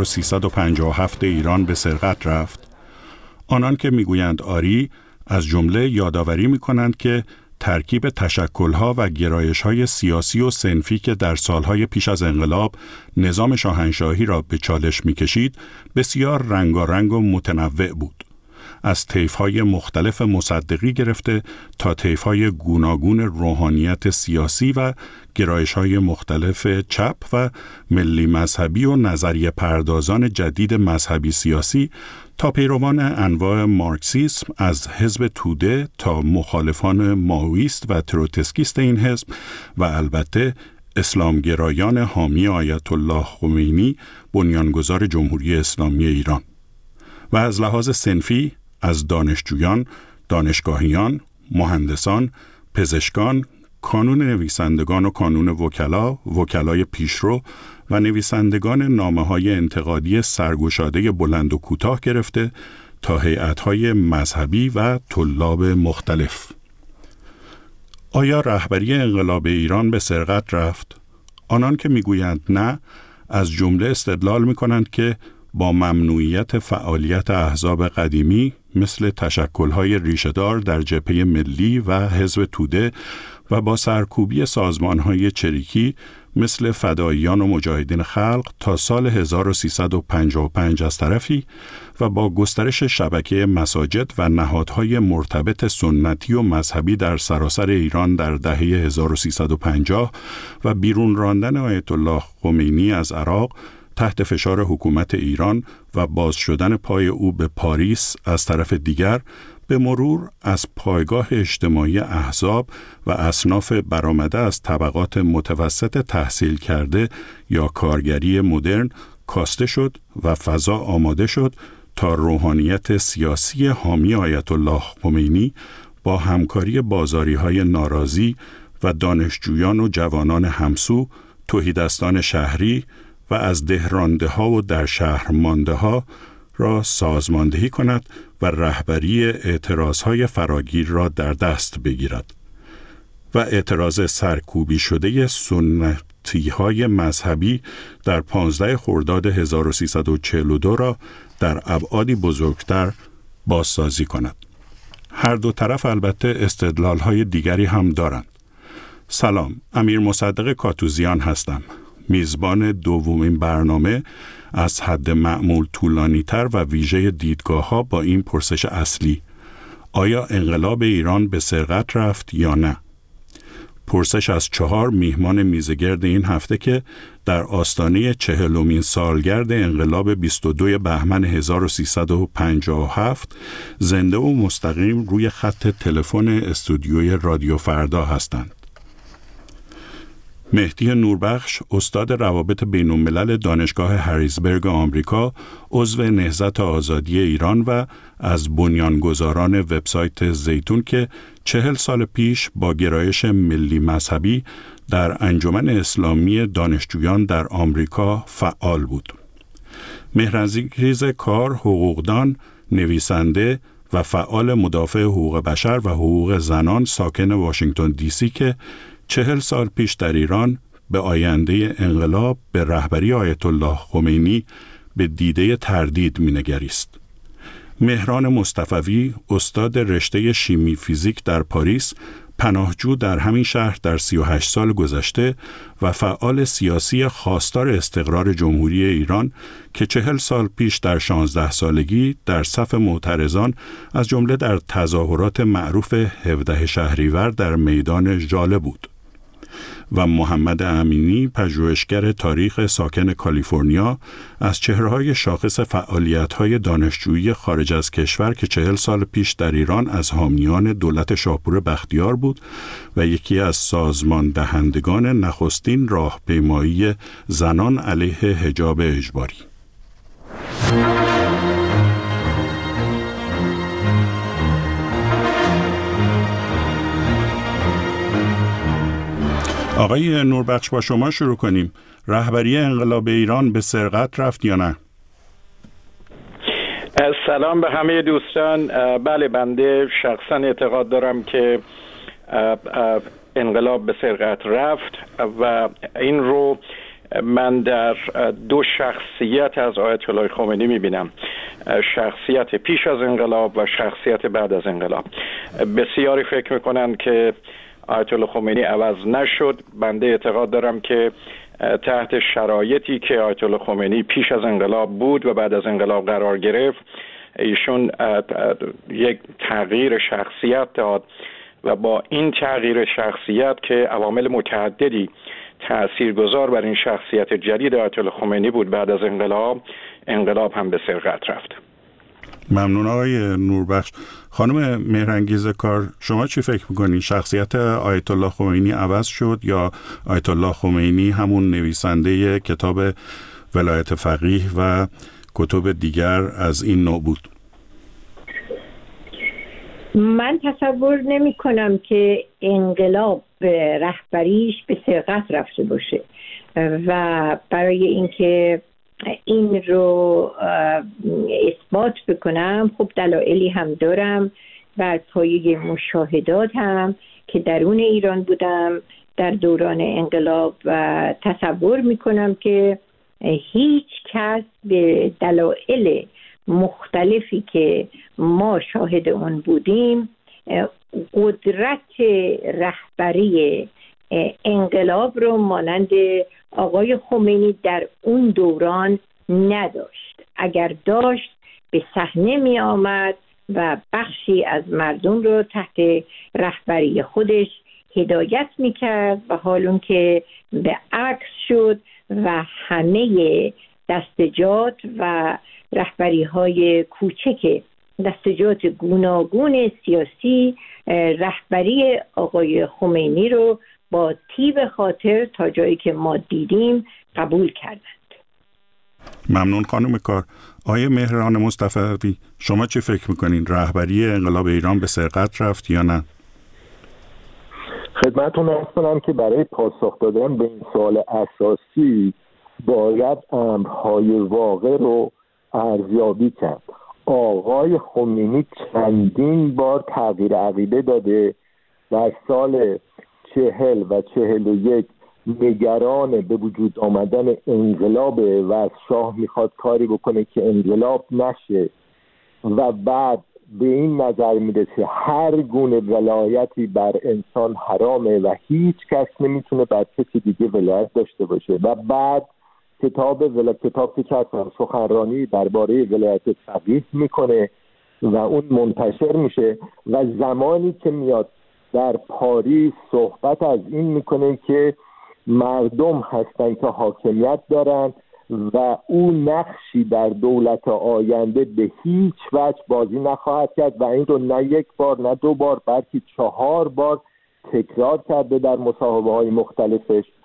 1357 ایران به سرقت رفت؟ آنان که میگویند آری، از جمله یادآوری می‌کنند که ترکیب تشکل‌ها و گرایش‌های سیاسی و صنفی که در سالهای پیش از انقلاب نظام شاهنشاهی را به چالش می‌کشید، بسیار رنگارنگ و متنوع بود. از طیف‌های مختلف مصدقی گرفته تا طیف‌های گوناگون روحانیت سیاسی و گرایش‌های مختلف چپ و ملی مذهبی و نظریه پردازان جدید مذهبی سیاسی تا پیروان انواع مارکسیسم، از حزب توده تا مخالفان مائویست و تروتسکیست این حزب و البته اسلامگرایان حامی آیت الله خمینی، بنیانگذار جمهوری اسلامی ایران. و از لحاظ صنفی از دانشجویان، دانشگاهیان، مهندسان، پزشکان، کانون نویسندگان و کانون وکلا، وکلای پیشرو و نویسندگان نامه‌های انتقادی سرگشاده بلند و کوتاه گرفته تا هیئت‌های مذهبی و طلاب مختلف. آیا رهبری انقلاب ایران به سرقت رفت؟ آنان که میگویند نه، از جمله استدلال می‌کنند که با ممنوعیت فعالیت احزاب قدیمی مثل تشکل‌های ریشه‌دار در جبهه ملی و حزب توده و با سرکوبی سازمان‌های چریکی مثل فداییان و مجاهدین خلق تا سال 1355 از طرفی و با گسترش شبکه مساجد و نهادهای مرتبط سنتی و مذهبی در سراسر ایران در دهه 1350 و بیرون راندن آیت الله خمینی از عراق تحت فشار حکومت ایران و باز شدن پای او به پاریس از طرف دیگر، به مرور از پایگاه اجتماعی احزاب و اصناف برآمده از طبقات متوسط تحصیل کرده یا کارگری مدرن کاسته شد و فضا آماده شد تا روحانیت سیاسی حامی آیت الله خمینی با همکاری بازاری‌های ناراضی و دانشجویان و جوانان همسو، تهیدستان شهری و از دهرانده و در شهر مانده ها را سازماندهی کند و رهبری اعتراضهای فراگیر را در دست بگیرد و اعتراض سرکوبی شده سنتی‌های مذهبی در 15 خرداد 1342 را در ابعادی بزرگتر بازسازی کند. هر دو طرف البته استدلال‌های دیگری هم دارند. سلام، امیر مصدق کاتوزیان هستم. میزبان دومین برنامه از حد معمول طولانی‌تر و ویژه دیدگاه‌ها با این پرسش اصلی: آیا انقلاب ایران به سرقت رفت یا نه؟ پرسش از 4 میهمان میزگرد این هفته که در آستانه 40مین سالگرد انقلاب 22 بهمن 1357 زنده و مستقیم روی خط تلفن استودیوی رادیو فردا هستند. مهدی نوربخش، استاد روابط بین‌الملل دانشگاه هریزبرگ آمریکا، عضو نهضت آزادی ایران و از بنیانگذاران وبسایت زیتون که 40 سال پیش با گرایش ملی مذهبی در انجمن اسلامی دانشجویان در آمریکا فعال بود. مهرانگیز کار، حقوقدان، نویسنده و فعال مدافع حقوق بشر و حقوق زنان ساکن واشنگتن دی سی که 40 سال پیش در ایران به آینده انقلاب به رهبری آیت الله خمینی به دیده تردید می‌نگریست. مهران مصطفوی، استاد رشته شیمی فیزیک در پاریس، پناهجو در همین شهر در 38 سال گذشته و فعال سیاسی خواستار استقرار جمهوری ایران که 40 سال پیش در 16 سالگی در صف معترضان از جمله در تظاهرات معروف 17 شهریور در میدان ژاله بود. و محمد امینی، پژوهشگر تاریخ ساکن کالیفرنیا، از چهره‌های شاخص فعالیت‌های دانشجویی خارج از کشور که 40 سال پیش در ایران از حامیان دولت شاپور بختیار بود و یکی از سازمان دهندگان نخستین راهپیمایی زنان علیه حجاب اجباری. آقای نوربخش، با شما شروع کنیم. رهبری انقلاب ایران به سرقت رفت یا نه؟ سلام به همه دوستان. بله، بنده شخصا اعتقاد دارم که انقلاب به سرقت رفت و این رو من در دو شخصیت از آیت الله خمینی میبینم، شخصیت پیش از انقلاب و شخصیت بعد از انقلاب. بسیاری فکر میکنن که آیت الله خمینی عوض نشد. بنده اعتقاد دارم که تحت شرایطی که آیت الله خمینی پیش از انقلاب بود و بعد از انقلاب قرار گرفت، ایشون یک تغییر شخصیت داد و با این تغییر شخصیت که عوامل متعددی تاثیرگذار بر این شخصیت جدید آیت الله خمینی بود، بعد از انقلاب هم به سرقت رفت. ممنون آقای نوربخش. خانم مهرانگیز کار، شما چی فکر میکنین؟ شخصیت آیت الله خمینی عوض شد یا آیت الله خمینی همون نویسنده کتاب ولایت فقیه و کتب دیگر از این نوع بود؟ من تصور نمی کنم که انقلاب رهبریش به سرقت رفته باشه و برای اینکه این رو اثبات بکنم خب دلایلی هم دارم. بر پایه مشاهدات هم که درون ایران بودم در دوران انقلاب و تصور میکنم که هیچ کس به دلایل مختلفی که ما شاهد اون بودیم قدرت رهبری انقلاب رو مانند آقای خمینی در اون دوران نداشت. اگر داشت به صحنه می آمد و بخشی از مردم رو تحت رهبری خودش هدایت می کرد و حال اون که به عکس شد و همه دستجات و رهبری های کوچک دستجات گوناگون سیاسی رهبری آقای خمینی رو با طیب خاطر تا جایی که ما دیدیم قبول کردند. ممنون خانم کار. آیه مهران مصطفوی، شما چی فکر میکنین؟ رهبری انقلاب ایران به سرقت رفت یا نه؟ خدمتتون عرض کنم که برای پاسخ دادن به این سوال اساسی باید امرهای واقع رو ارزیابی کرد. آقای خمینی چندین بار تغییر عقیده داده. در سال 40 و 41 نگران به وجود آمدن انقلابه و از شاه میخواد کاری بکنه که انقلاب نشه و بعد به این نظر میرسه هر گونه ولایتی بر انسان حرامه و هیچ کس نمیتونه بر کسی دیگه ولایت داشته باشه و بعد کتاب که چطور سخنرانی درباره ولایت فقیه میکنه و اون منتشر میشه و زمانی که میاد در پاریس صحبت از این میکنه که مردم هستن که حاکمیت دارن و او نقشی در دولت آینده به هیچ وجه بازی نخواهد کرد و این رو نه یک بار نه دو بار بلکه 4 بار تکرار کرده در مصاحبه های مختلفش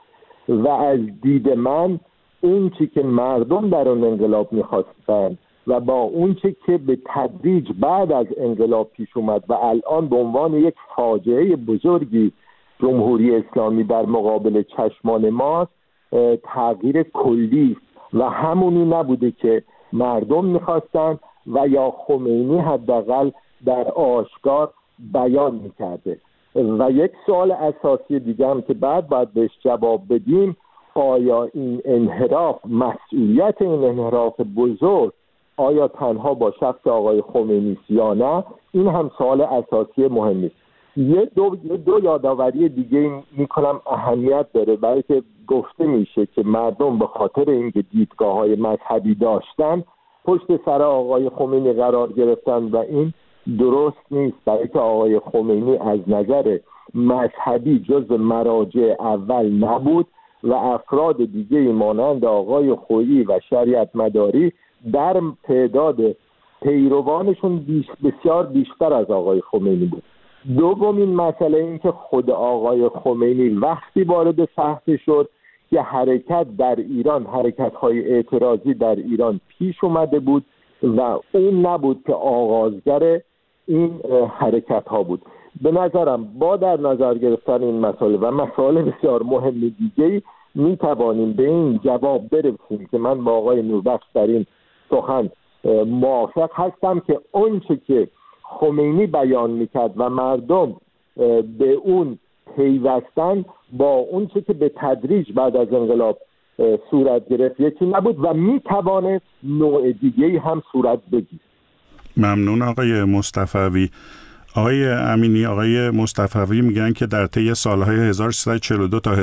و از دید من اون چی که مردم در اون انقلاب میخواستن و با اون چی که به تدریج بعد از انقلاب پیش اومد و الان به عنوان یک فاجعه بزرگی جمهوری اسلامی در مقابل چشمان ماست تغییر کلی و همونی نبوده که مردم میخواستن و یا خمینی حداقل در آشکار بیان میکرده. و یک سوال اساسی دیگه هم که بعد باید بهش جواب بدیم، آیا این انحراف، مسئولیت این انحراف بزرگ آیا تنها با شخص آقای خمینی یا نه؟ این هم سوال اساسی مهمی است. یه دو یادآوری دیگه میکنم اهمیت داره، برای که گفته میشه که مردم به خاطر اینکه دیدگاه‌های مذهبی داشتن پشت سر آقای خمینی قرار گرفتن و این درست نیست، برای که آقای خمینی از نظر مذهبی جز مراجع اول نبود و افراد دیگه مانند آقای خویی و شریعت مداری در تعداد پیروانشون بسیار بیشتر از آقای خمینی بود. دومین مسئله این که خود آقای خمینی وقتی وارد صحنه شد که حرکت در ایران، حرکت‌های اعتراضی در ایران پیش اومده بود و اون نبود که آغازگر این حرکت‌ها بود. به نظرم با در نظر گرفتن این مسئله و مسائل بسیار مهم دیگه‌ای می توانیم به این جواب برسیم که من با آقای نوربخش در این سخن موافق هستم که اونچه که خمینی بیان میکرد و مردم به اون پیوستن با اونچه که به تدریج بعد از انقلاب صورت گرفت یکی نبود و میتوانست نوع دیگه‌ای هم صورت بگیرد. ممنون آقای مصطفوی. آقای امینی، آقای مصطفوی میگن که در طی سالهای 1342 تا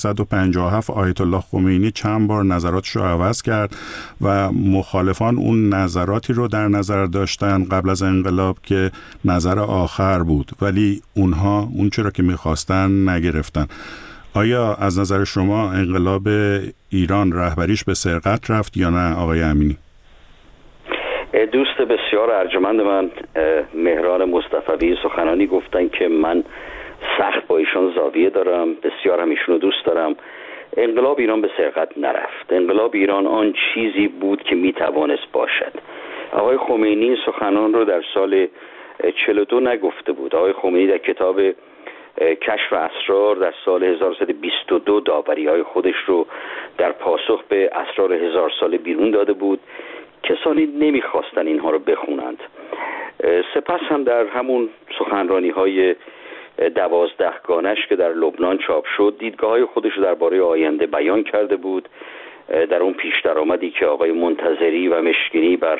1357 آیت الله خمینی چند بار نظراتش رو عوض کرد و مخالفان اون نظراتی رو در نظر داشتن قبل از انقلاب که نظر آخر بود، ولی اونها اون چرا که میخواستن نگرفتن. آیا از نظر شما انقلاب ایران رهبریش به سرقت رفت یا نه آقای امینی؟ دوست بسیار ارجمند من مهران مصطفوی سخنانی گفتن که من سخت با ایشان زاویه دارم، بسیار هم ایشونو دوست دارم. انقلاب ایران به سرقت نرفت. انقلاب ایران آن چیزی بود که میتوانست باشد. آقای خمینی سخنان رو در سال 42 نگفته بود. آقای خمینی در کتاب کشف اسرار در سال 1322 داوری‌های خودش رو در پاسخ به اسرار 1000 ساله بیرون داده بود. کسانی نمیخواستن اینها رو بخونند. سپس هم در همون سخنرانی‌های 12 گانش که در لبنان چاپ شد دیدگاه‌های خودش رو درباره آینده بیان کرده بود. در اون پیش درآمدی که آقای منتظری و مشکینی بر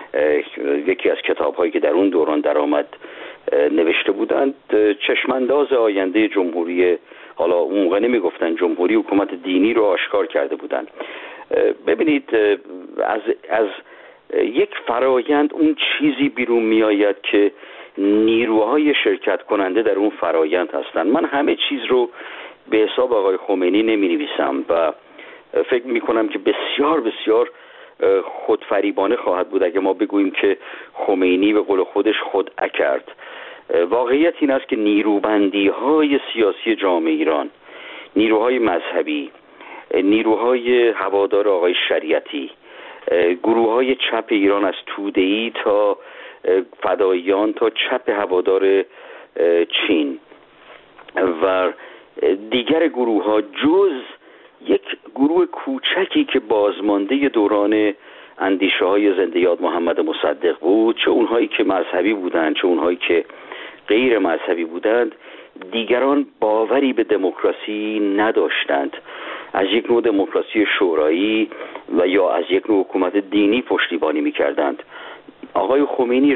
یکی از کتاب‌هایی که در اون دوران درآمد نوشته بودند چشمانداز آینده جمهوری، حالا اون موقع نمیگفتن جمهوری، حکومت دینی رو آشکار کرده بودند. ببینید از یک فرایند اون چیزی بیرون می آید که نیروهای شرکت کننده در اون فرایند هستند. من همه چیز رو به حساب آقای خمینی نمی نویسم و فکر می کنم که بسیار بسیار خودفریبانه خواهد بود اگه ما بگوییم که خمینی به قول خودش خدعه کرد. واقعیت این است که نیروبندی های سیاسی جامعه ایران، نیروهای مذهبی، نیروهای هوادار آقای شریعتی، گروه‌های چپ ایران از توده‌ای تا فداییان تا چپ هوادار چین و دیگر گروه‌ها جز یک گروه کوچکی که بازمانده دوران اندیشه‌های زنده یاد محمد مصدق بود، چه اونهایی که مذهبی بودند چه اونهایی که غیر مذهبی بودند، دیگران باوری به دموکراسی نداشتند. از یک نوع دموکراسی شورایی و یا از یک نوع حکومت دینی پشتیبانی می‌کردند. آقای خمینی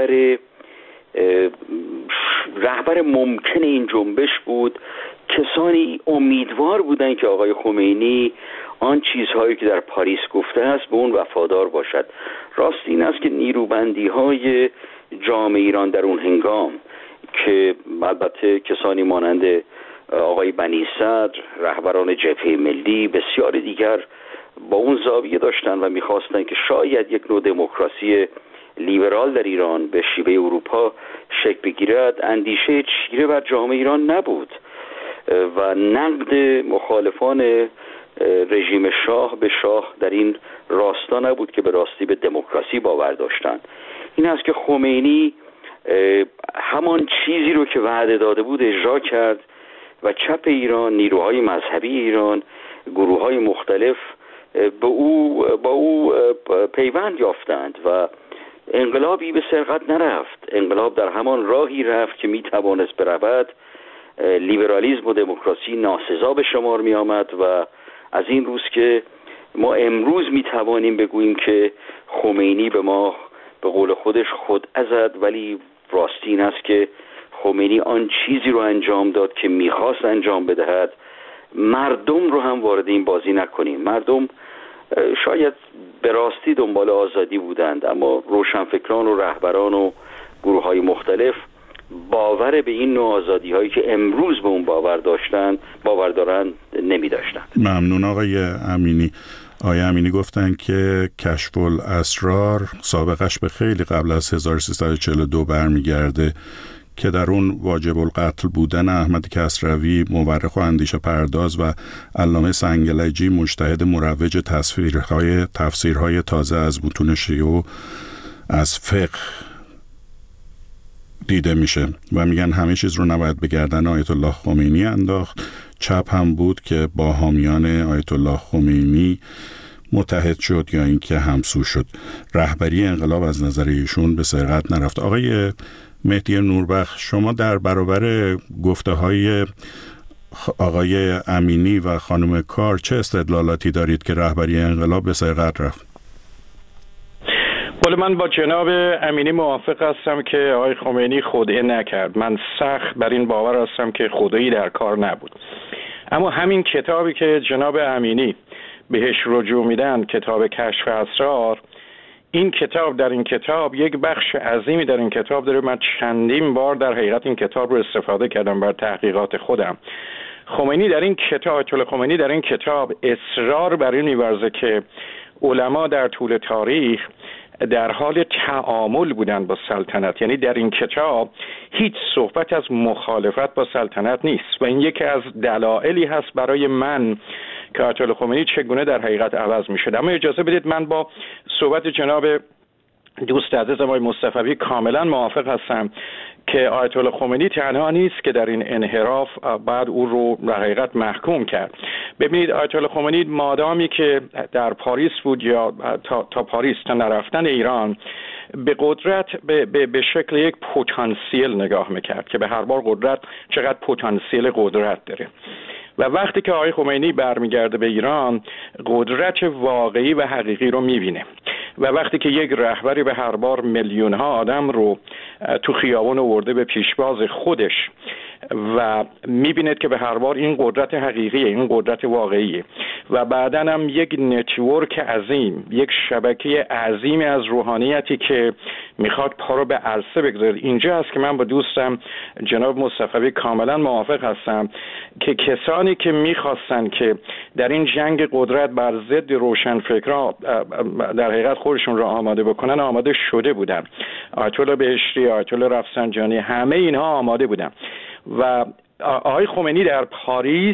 رهبر ممکن این جنبش بود. کسانی امیدوار بودند که آقای خمینی آن چیزهایی که در پاریس گفته است به اون وفادار باشد. راست این است که نیروبندی‌های جامعه ایران در اون هنگام که البته کسانی مانند آقای بنی صدر، رهبران جبهه ملی، بسیار دیگر با اون زاویه داشتن و میخواستن که شاید یک نوع دموکراسی لیبرال در ایران به شیوه اروپا شکل بگیرد، اندیشه چیره بر جامعه ایران نبود. و نقد مخالفان رژیم شاه به شاه در این راستا نبود که به راستی به دموکراسی باور داشتند. این است که خمینی همان چیزی رو که وعده داده بود اجرا کرد و چپ ایران، نیروهای مذهبی ایران، گروه‌های مختلف با او پیوند یافتند و انقلابی به سرقت نرفت. انقلاب در همان راهی رفت که میتوانست برود. لیبرالیسم و دموکراسی ناسزا به شمار می آمد و از این روز که ما امروز می توانیم بگوییم که خمینی به ما به قول خودش خود ازد، ولی راستی این است که خمینی آن چیزی رو انجام داد که میخواست انجام بدهد. مردم رو هم وارد این بازی نکنیم. مردم شاید به راستی دنبال آزادی بودند، اما روشنفکران و رهبران و گروه‌های مختلف باور به این نوع آزادی هایی که امروز به اون باور دارن نمی داشتن. ممنون آقای امینی. آقای امینی گفتن که کشف الاسرار سابقش به خیلی قبل از 1342 برمیگرده که در اون واجب القتل بودن احمد کسروی، مورخ و اندیشه پرداز، و علامه سنگلجی مجتهد مروج تفسیرهای تازه از متون شیعه از فقه دیده میشه و میگن همه چیز رو نباید به گردن آیت الله خمینی انداخت. چپ هم بود که با حامیان آیت الله خمینی متحد شد یا اینکه همسو شد. رهبری انقلاب از نظر ایشون به سرقت نرفت. آقای مهدی نوربخش، شما در برابر گفته‌های آقای امینی و خانم کار چه استدلالاتی دارید که رهبری انقلاب به سرقت رفت؟ من با جناب امینی موافق هستم که آقای خمینی خودعه نکرد. من سخت بر این باور هستم که خودعه‌ای در کار نبود. اما همین کتابی که جناب امینی بهش رجوع میدن، کتاب کشف اسرار، این کتاب یک بخش عظیمی در این کتاب داره. من چندین بار در حقیقت این کتاب رو استفاده کردم بر تحقیقات خودم. خمینی در این کتاب اصرار بر این می‌ورزه که علما در طول تاریخ در حال تعامل بودند با سلطنت. یعنی در این کتاب هیچ صحبت از مخالفت با سلطنت نیست و این یکی از دلایلی هست برای من که آیت الله خمینی چگونه در حقیقت عوض می شد. اما اجازه بدید من با صحبت جناب دوست عزیزم آقای مصطفوی کاملا موافق هستم که آیت الله خمینی تنها نیست که در این انحراف بعد او رو در حقیقت محکوم کرد. ببینید آیت الله خمینی مادامی که در پاریس بود یا تا پاریس تا نرفتن ایران به قدرت به شکل یک پتانسیل نگاه میکرد که به هر بار قدرت چقدر پتانسیل قدرت داره و وقتی که آقای خمینی برمیگرده به ایران قدرت واقعی و حقیقی رو میبینه و وقتی که یک رهبری به هر بار میلیون ها آدم رو تو خیابان آورده به پیشواز خودش و میبیند که به هر بار این قدرت حقیقیه، این قدرت واقعیه و بعداً هم یک نتورک عظیم، یک شبکه عظیمی از روحانیتی که میخواد پا رو به عرصه بگذاره. اینجا هست که من با دوستم جناب مصطفوی کاملا موافق هستم که کسانی که میخواستن که در این جنگ قدرت بر ضد روشنفکران در حقیقت خودشون را آماده بکنن آماده شده بودن. آیت الله بهشتی، آیت الله رفسنجانی، همه اینها آماده بودن و آقای خمینی در پاریس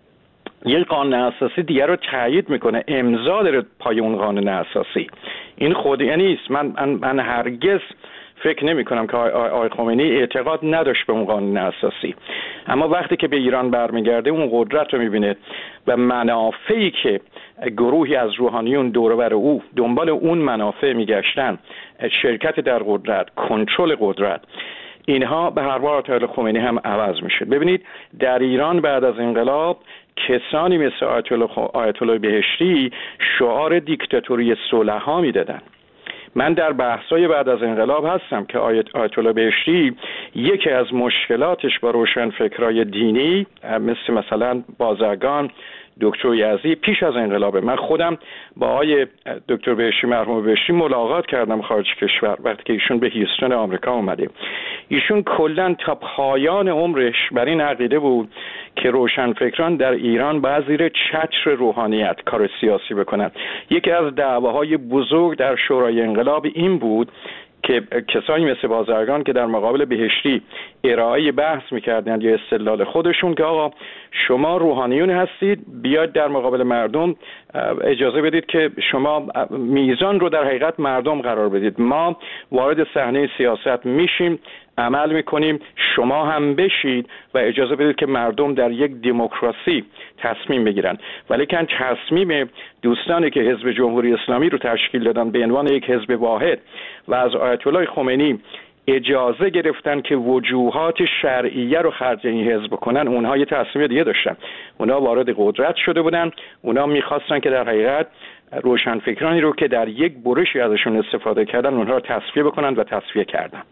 یک قانون اساسی دیگر رو تایید میکنه، امضا داره پای اون قانون اساسی. این خودیه نیست. من هرگز فکر نمی کنم که آقای خمینی اعتقاد نداشت به اون قانون اساسی، اما وقتی که به ایران برمیگرده اون قدرت رو میبینه و منافعی که گروهی از روحانیون دور و بر او دنبال اون منافع میگشتن، شرکت در قدرت، کنترل قدرت، اینها به هر بار آیت الله خمینی هم عوض میشه. ببینید در ایران بعد از انقلاب کسانی مثل آیت الله بهشتی شعار دیکتاتوری صلح‌ها میدادن. من در بحث‌های بعد از انقلاب هستم که آیت الله بهشتی یکی از مشکلاتش با روشنفکرای دینی مثلا بازرگان، دکتر یزدی پیش از انقلابه. من خودم با آقای دکتر بهشتی، مرحوم بهشتی ملاقات کردم خارج کشور وقتی که ایشون به هیوستن آمریکا اومده. ایشون کلا تا پایان عمرش بر این عقیده بود که روشنفکران در ایران باید زیر چتر روحانیت کار سیاسی بکنند. یکی از دعواهای بزرگ در شورای انقلاب این بود که کسانی مثل بازرگان که در مقابل بهشتی ارائه بحث میکردند یا استدلال خودشون که آقا شما روحانیون هستید، بیاید در مقابل مردم اجازه بدید که شما میزان رو در حقیقت مردم قرار بدید، ما وارد صحنه سیاست میشیم، عمل میکنیم، شما هم بشید و اجازه بدید که مردم در یک دموکراسی تصمیم بگیرن. ولی که تصمیم دوستانی که حزب جمهوری اسلامی رو تشکیل دادن به عنوان یک حزب واحد و از آیت الله خمینی اجازه گرفتن که وجوهات شرعیه رو خرج این حزب کنن، اونها یه تصمیم دیگه داشتن. اونها وارد قدرت شده بودن، اونها میخواستن که در حقیقت روشنفکرانی رو که در یک برشی ازشون استفاده کردن اونها رو تصفیه بکنن و تصفیه کردند.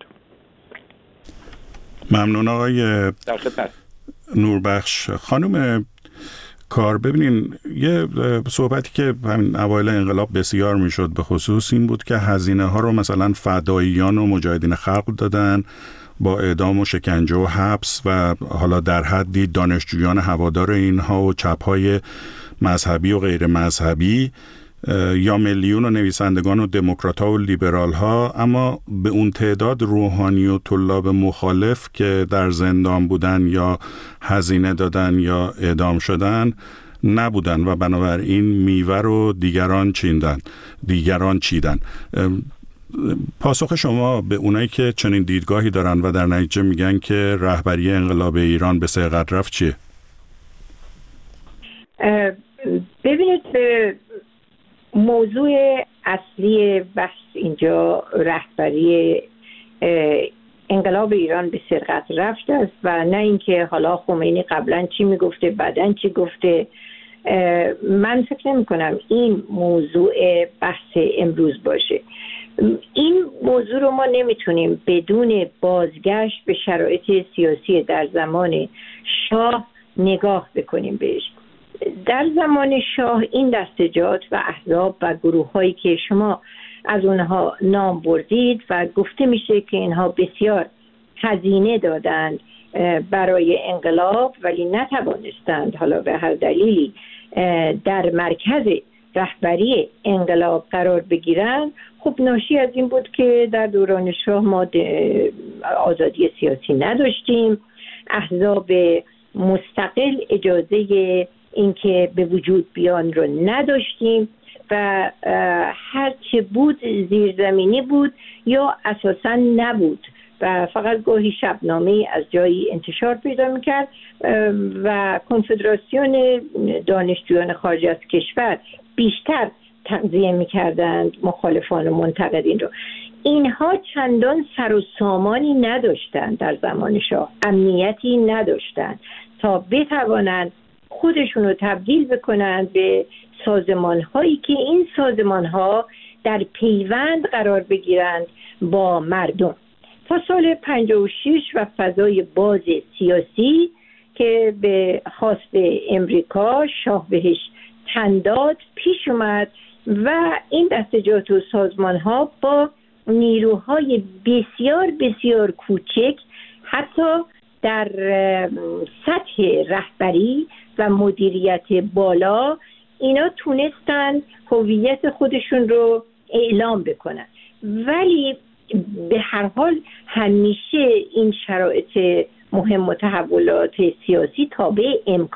ممنون آقای نوربخش. خانم کار، ببینین یه صحبتی که همین اوایل انقلاب بسیار میشد به خصوص این بود که هزینه ها رو مثلا فداییان و مجاهدین خلق دادن با اعدام و شکنجه و حبس و حالا در حدی دانشجویان هوادار اینها و چپ‌های مذهبی و غیر مذهبی یا ملیون و نویسندگان و دموکرات‌ها و لیبرال‌ها، اما به اون تعداد روحانی و طلاب مخالف که در زندان بودن یا هزینه دادن یا اعدام شدن نبودن و بنابراین میوه رو دیگران چیدن. پاسخ شما به اونایی که چنین دیدگاهی دارن و در نتیجه میگن که رهبری انقلاب ایران به سرقت رفت چیه؟ ببینید، موضوع اصلی بحث اینجا رهبری انقلاب ایران به سرقت رفت است و نه اینکه حالا خمینی قبلا چی میگفته بعدن چی گفته. من فکر نمی کنم این موضوع بحث امروز باشه. این موضوع رو ما نمیتونیم بدون بازگشت به شرایط سیاسی در زمان شاه نگاه بکنیم بهش. در زمان شاه این دستجات و احزاب و گروه هایی که شما از اونها نام بردید و گفته میشه که اینها بسیار هزینه دادند برای انقلاب ولی نتوانستند حالا به هر دلیلی در مرکز رهبری انقلاب قرار بگیرن، خب ناشی از این بود که در دوران شاه ما آزادی سیاسی نداشتیم، احزاب مستقل اجازه اینکه به وجود بیان رو نداشتیم و هر چه بود زیرزمینی بود یا اساساً نبود و فقط گاهی شبنامه از جایی انتشار پیدا میکرد و کنفدراسیون دانشجویان خارج از کشور بیشتر تغذیه میکردند مخالفان و منتقدین رو. اینها چندان سر و سامانی نداشتند در زمان شاه، امنیتی نداشتند تا بتوانند خودشون رو تبدیل بکنند به سازمان هایی که این سازمان ها در پیوند قرار بگیرند با مردم. تا سال 56 و فضای باز سیاسی که به خواست امریکا شاه بهش تن داد پیش اومد و این دستجات و سازمان ها با نیروهای بسیار بسیار کوچک حتی در سطح رهبری و مدیریت بالا اینا تونستن هویت خودشون رو اعلام بکنن. ولی به هر حال همیشه این شرایط مهم و تحولات سیاسی تابع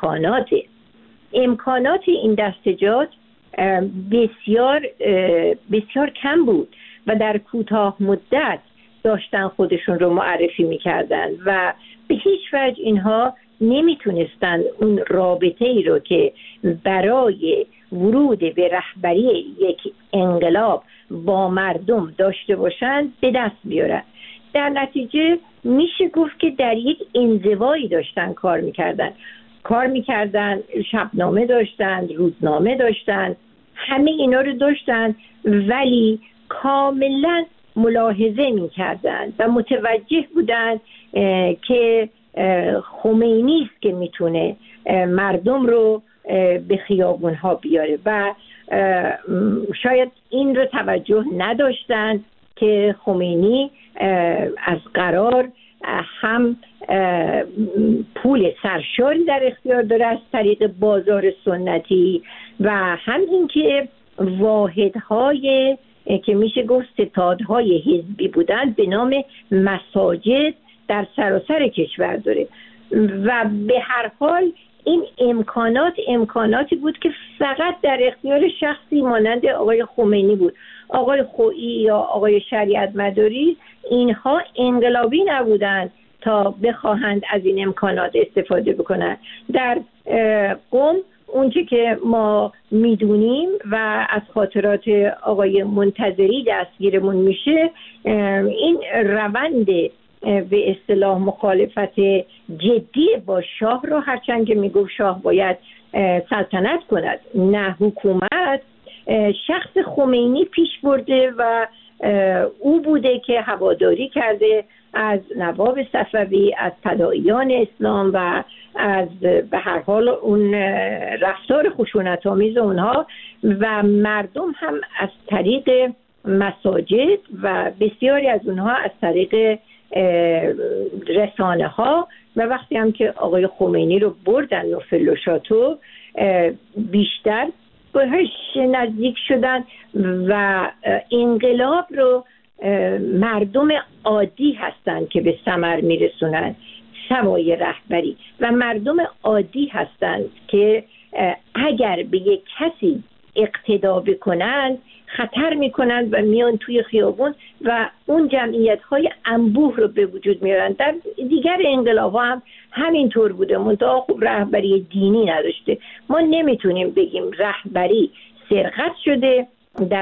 امکانات این دستجات بسیار بسیار کم بود و در کوتاه مدت داشتن خودشون رو معرفی میکردن و به هیچ وجه اینها نمیتونستن اون رابطه ای رو که برای ورود به رهبری یک انقلاب با مردم داشته باشند به دست بیارن. در نتیجه میشه گفت که در یک انزوایی داشتن کار میکردن، شبنامه داشتن، روزنامه داشتن، همه اینا رو داشتن ولی کاملا ملاحظه میکردن و متوجه بودن که خمینی است که میتونه مردم رو به خیابون ها بیاره و شاید این رو توجه نداشتن که خمینی از قرار هم پول سرشاری در اختیار داره از طریق بازار سنتی و هم اینکه واحدهای که میشه گفت ستادهای حزبی بودن به نام مساجد در سراسر کشور داره و به هر حال این امکاناتی بود که فقط در اختیار شخصی مانند آقای خمینی بود. آقای خویی یا آقای شریعت مداری اینها انقلابی نبودند تا بخواهند از این امکانات استفاده بکنند. در قم اونچه که ما میدونیم و از خاطرات آقای منتظری دستگیرمون میشه، این روند به اصطلاح مخالفت جدی با شاه رو، هرچند که میگفت شاه باید سلطنت کند نه حکومت، شخص خمینی پیش برده و او بوده که هواداری کرده از نواب صفوی، از فداییان اسلام و از به هر حال اون رفتار خشونت‌آمیز اونها و مردم هم از طریق مساجد و بسیاری از اونها از طریق رسانه ها و وقتی هم که آقای خمینی رو بردن نوفل و شاتو بیشتر بهش نزدیک شدن و انقلاب رو مردم عادی هستند که به ثمر میرسونن سوای رهبری و مردم عادی هستند که اگر به یک کسی اقتدا بکنند خطر میکنند و میان توی خیابون و اون جمعیت‌های انبوه رو به وجود میارن. در دیگر انقلاب‌ها هم همینطور بوده، منتها خب رهبری دینی نداشته. ما نمیتونیم بگیم رهبری سرقت شده در